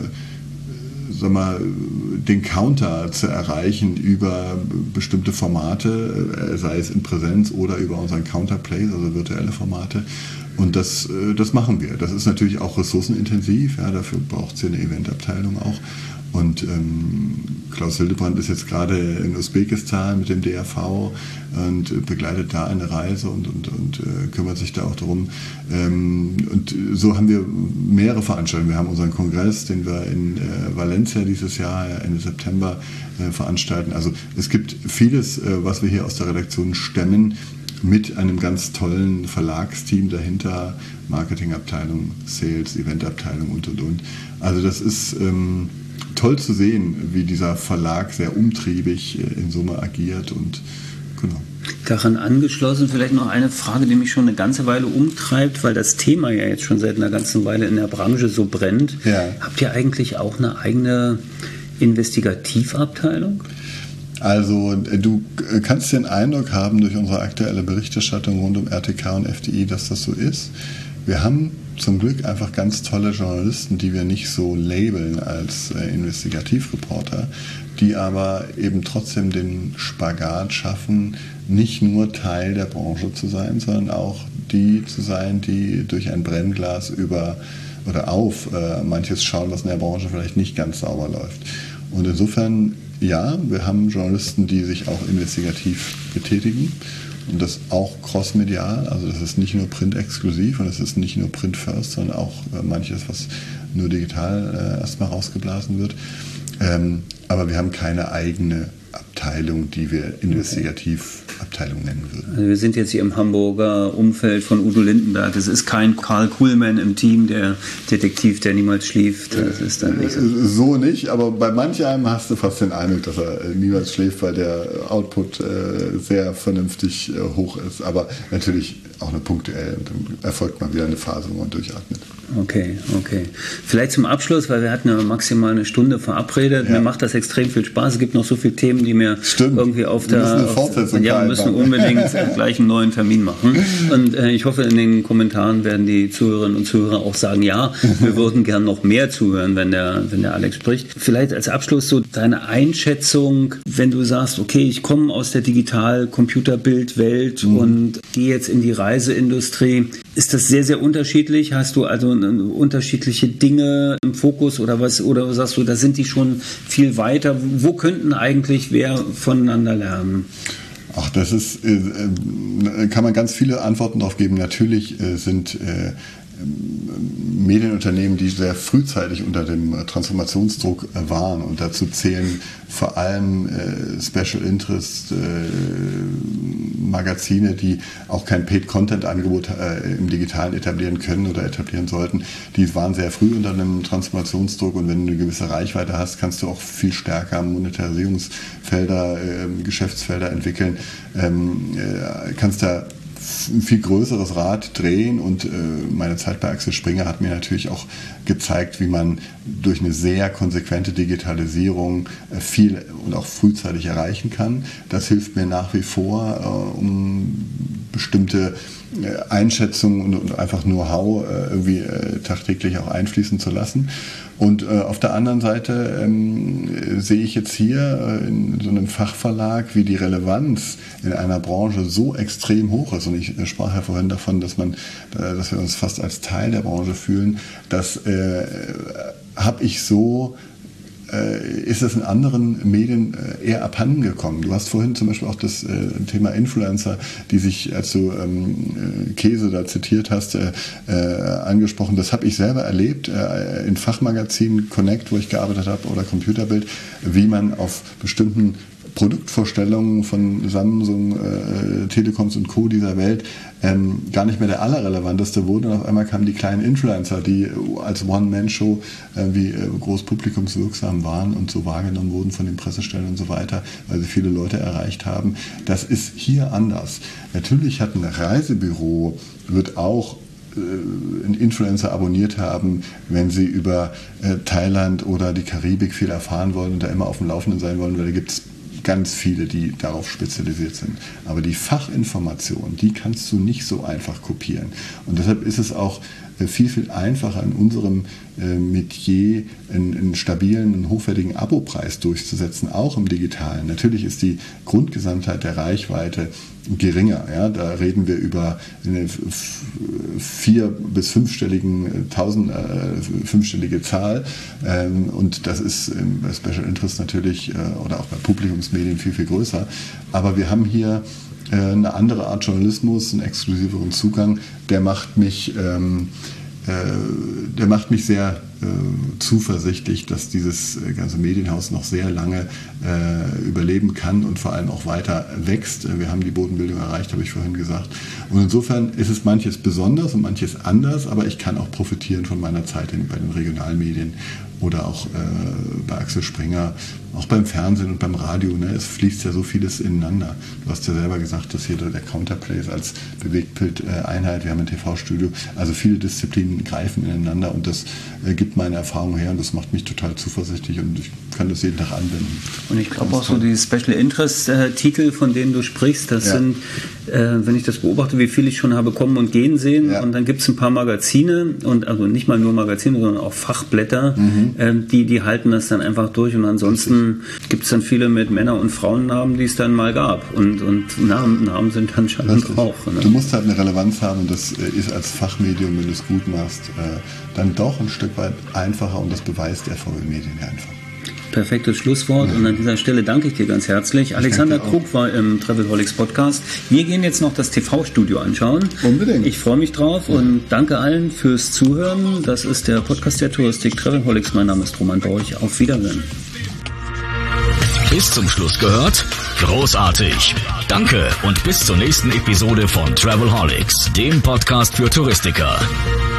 den Counter zu erreichen über bestimmte Formate, sei es in Präsenz oder über unseren Counterplays, also virtuelle Formate. Und das machen wir. Das ist natürlich auch ressourcenintensiv, dafür braucht es ja eine Eventabteilung auch. Und Klaus Hildebrand ist jetzt gerade in Usbekistan mit dem DRV und begleitet da eine Reise und kümmert sich da auch darum. Und so haben wir mehrere Veranstaltungen. Wir haben unseren Kongress, den wir in Valencia dieses Jahr Ende September veranstalten. Also es gibt vieles, was wir hier aus der Redaktion stemmen, mit einem ganz tollen Verlagsteam dahinter, Marketingabteilung, Sales, Eventabteilung und. Also das ist toll zu sehen, wie dieser Verlag sehr umtriebig in Summe agiert und genau. Daran angeschlossen vielleicht noch eine Frage, die mich schon eine ganze Weile umtreibt, weil das Thema ja jetzt schon seit einer ganzen Weile in der Branche so brennt. Ja. Habt ihr eigentlich auch eine eigene Investigativabteilung? Also du kannst den Eindruck haben durch unsere aktuelle Berichterstattung rund um RTK und FDI, dass das so ist. Wir haben zum Glück einfach ganz tolle Journalisten, die wir nicht so labeln als Investigativreporter, die aber eben trotzdem den Spagat schaffen, nicht nur Teil der Branche zu sein, sondern auch die zu sein, die durch ein Brennglas auf manches schauen, was in der Branche vielleicht nicht ganz sauber läuft. Und insofern, ja, wir haben Journalisten, die sich auch investigativ betätigen. Und das auch crossmedial, also das ist nicht nur print-exklusiv und es ist nicht nur print-first, sondern auch manches, was nur digital erstmal rausgeblasen wird. Aber wir haben keine eigene Abteilung, die wir Investigativabteilung nennen würden. Also wir sind jetzt hier im Hamburger Umfeld von Udo Lindenberg. Es ist kein Karl Kuhlmann im Team, der Detektiv, der niemals schläft. Das ist dann nicht so. So nicht, aber bei manch einem hast du fast den Eindruck, dass er niemals schläft, weil der Output sehr vernünftig hoch ist. Aber natürlich auch eine punktuell. Und dann erfolgt mal wieder eine Phase, wo man durchatmet. Okay. Vielleicht zum Abschluss, weil wir hatten ja maximal eine Stunde verabredet. Ja. Mir macht das extrem viel Spaß. Es gibt noch so viele Themen, die mir irgendwie auf der... wir müssen unbedingt gleich einen neuen Termin machen. Und ich hoffe, in den Kommentaren werden die Zuhörerinnen und Zuhörer auch sagen, ja, wir würden gern noch mehr zuhören, wenn der Alex spricht. Vielleicht als Abschluss so deine Einschätzung, wenn du sagst, okay, ich komme aus der Digital-Computerbildwelt und gehe jetzt in die Reiseindustrie. Ist das sehr, sehr unterschiedlich? Hast du also unterschiedliche Dinge im Fokus oder was? Oder sagst du, da sind die schon viel weiter? Wo könnten eigentlich wer voneinander lernen? Ach, das ist, kann man ganz viele Antworten drauf geben. Natürlich sind Medienunternehmen, die sehr frühzeitig unter dem Transformationsdruck waren, und dazu zählen vor allem Special Interest Magazine, die auch kein Paid-Content-Angebot im Digitalen etablieren können oder etablieren sollten. Die waren sehr früh unter einem Transformationsdruck, und wenn du eine gewisse Reichweite hast, kannst du auch viel stärker Monetarisierungsfelder, Geschäftsfelder entwickeln, kannst da ein viel größeres Rad drehen und meine Zeit bei Axel Springer hat mir natürlich auch gezeigt, wie man durch eine sehr konsequente Digitalisierung viel und auch frühzeitig erreichen kann. Das hilft mir nach wie vor, um bestimmte Einschätzungen und einfach Know-how irgendwie tagtäglich auch einfließen zu lassen. Und auf der anderen Seite sehe ich jetzt hier in so einem Fachverlag, wie die Relevanz in einer Branche so extrem hoch ist. Und ich sprach ja vorhin davon, dass wir uns fast als Teil der Branche fühlen. Das habe ich so ist es in anderen Medien eher abhanden gekommen. Du hast vorhin zum Beispiel auch das Thema Influencer, die sich, als du Käse da zitiert hast, angesprochen. Das habe ich selber erlebt in Fachmagazinen Connect, wo ich gearbeitet habe, oder Computerbild, wie man auf bestimmten Produktvorstellungen von Samsung, Telekoms und Co. dieser Welt gar nicht mehr der allerrelevanteste wurden. Und auf einmal kamen die kleinen Influencer, die als One-Man-Show wie groß publikumswirksam waren und so wahrgenommen wurden von den Pressestellen und so weiter, weil sie viele Leute erreicht haben. Das ist hier anders. Natürlich hat ein Reisebüro, wird auch einen Influencer abonniert haben, wenn sie über Thailand oder die Karibik viel erfahren wollen und da immer auf dem Laufenden sein wollen, weil da gibt es ganz viele, die darauf spezialisiert sind. Aber die Fachinformation, die kannst du nicht so einfach kopieren. Und deshalb ist es auch viel, viel einfacher in unserem Metier einen stabilen, einen hochwertigen Abopreis durchzusetzen, auch im Digitalen. Natürlich ist die Grundgesamtheit der Reichweite geringer. Ja? Da reden wir über eine 4- bis 5-stellige Zahl. Und das ist bei Special Interest natürlich oder auch bei Publikumsmedien viel, viel größer. Aber wir haben hier eine andere Art Journalismus, einen exklusiveren Zugang, der macht mich sehr zuversichtlich, dass dieses ganze Medienhaus noch sehr lange überleben kann und vor allem auch weiter wächst. Wir haben die Bodenbildung erreicht, habe ich vorhin gesagt. Und insofern ist es manches besonders und manches anders, aber ich kann auch profitieren von meiner Zeit bei den Regionalmedien oder auch bei Axel Springer, auch beim Fernsehen und beim Radio. Ne? Es fließt ja so vieles ineinander. Du hast ja selber gesagt, dass hier der Counterplay ist als Bewegtbildeinheit. Wir haben ein TV-Studio. Also viele Disziplinen greifen ineinander und das gibt meine Erfahrung her und das macht mich total zuversichtlich und ich kann das jeden Tag anwenden. Und ich glaube auch so die Special Interest Titel, von denen du sprichst, das sind, wenn ich das beobachte, wie viel ich schon habe kommen und gehen sehen, und dann gibt es ein paar Magazine und also nicht mal nur Magazine, sondern auch Fachblätter, die halten das dann einfach durch und ansonsten gibt es dann viele mit Männer- und Frauennamen, die es dann mal gab und Namen sind dann scheinbar auch. Ne? Du musst halt eine Relevanz haben und das ist als Fachmedium, wenn du es gut machst, dann doch ein Stück weit einfacher und das beweist der VW-Medien einfach. Perfektes Schlusswort und an dieser Stelle danke ich dir ganz herzlich. Alexander Krug war im Travelholics Podcast. Wir gehen jetzt noch das TV-Studio anschauen. Unbedingt. Ich freue mich drauf und danke allen fürs Zuhören. Das ist der Podcast der Touristik Travelholics. Mein Name ist Roman Borch. Auf Wiedersehen. Bis zum Schluss gehört? Großartig. Danke und bis zur nächsten Episode von Travelholics, dem Podcast für Touristiker.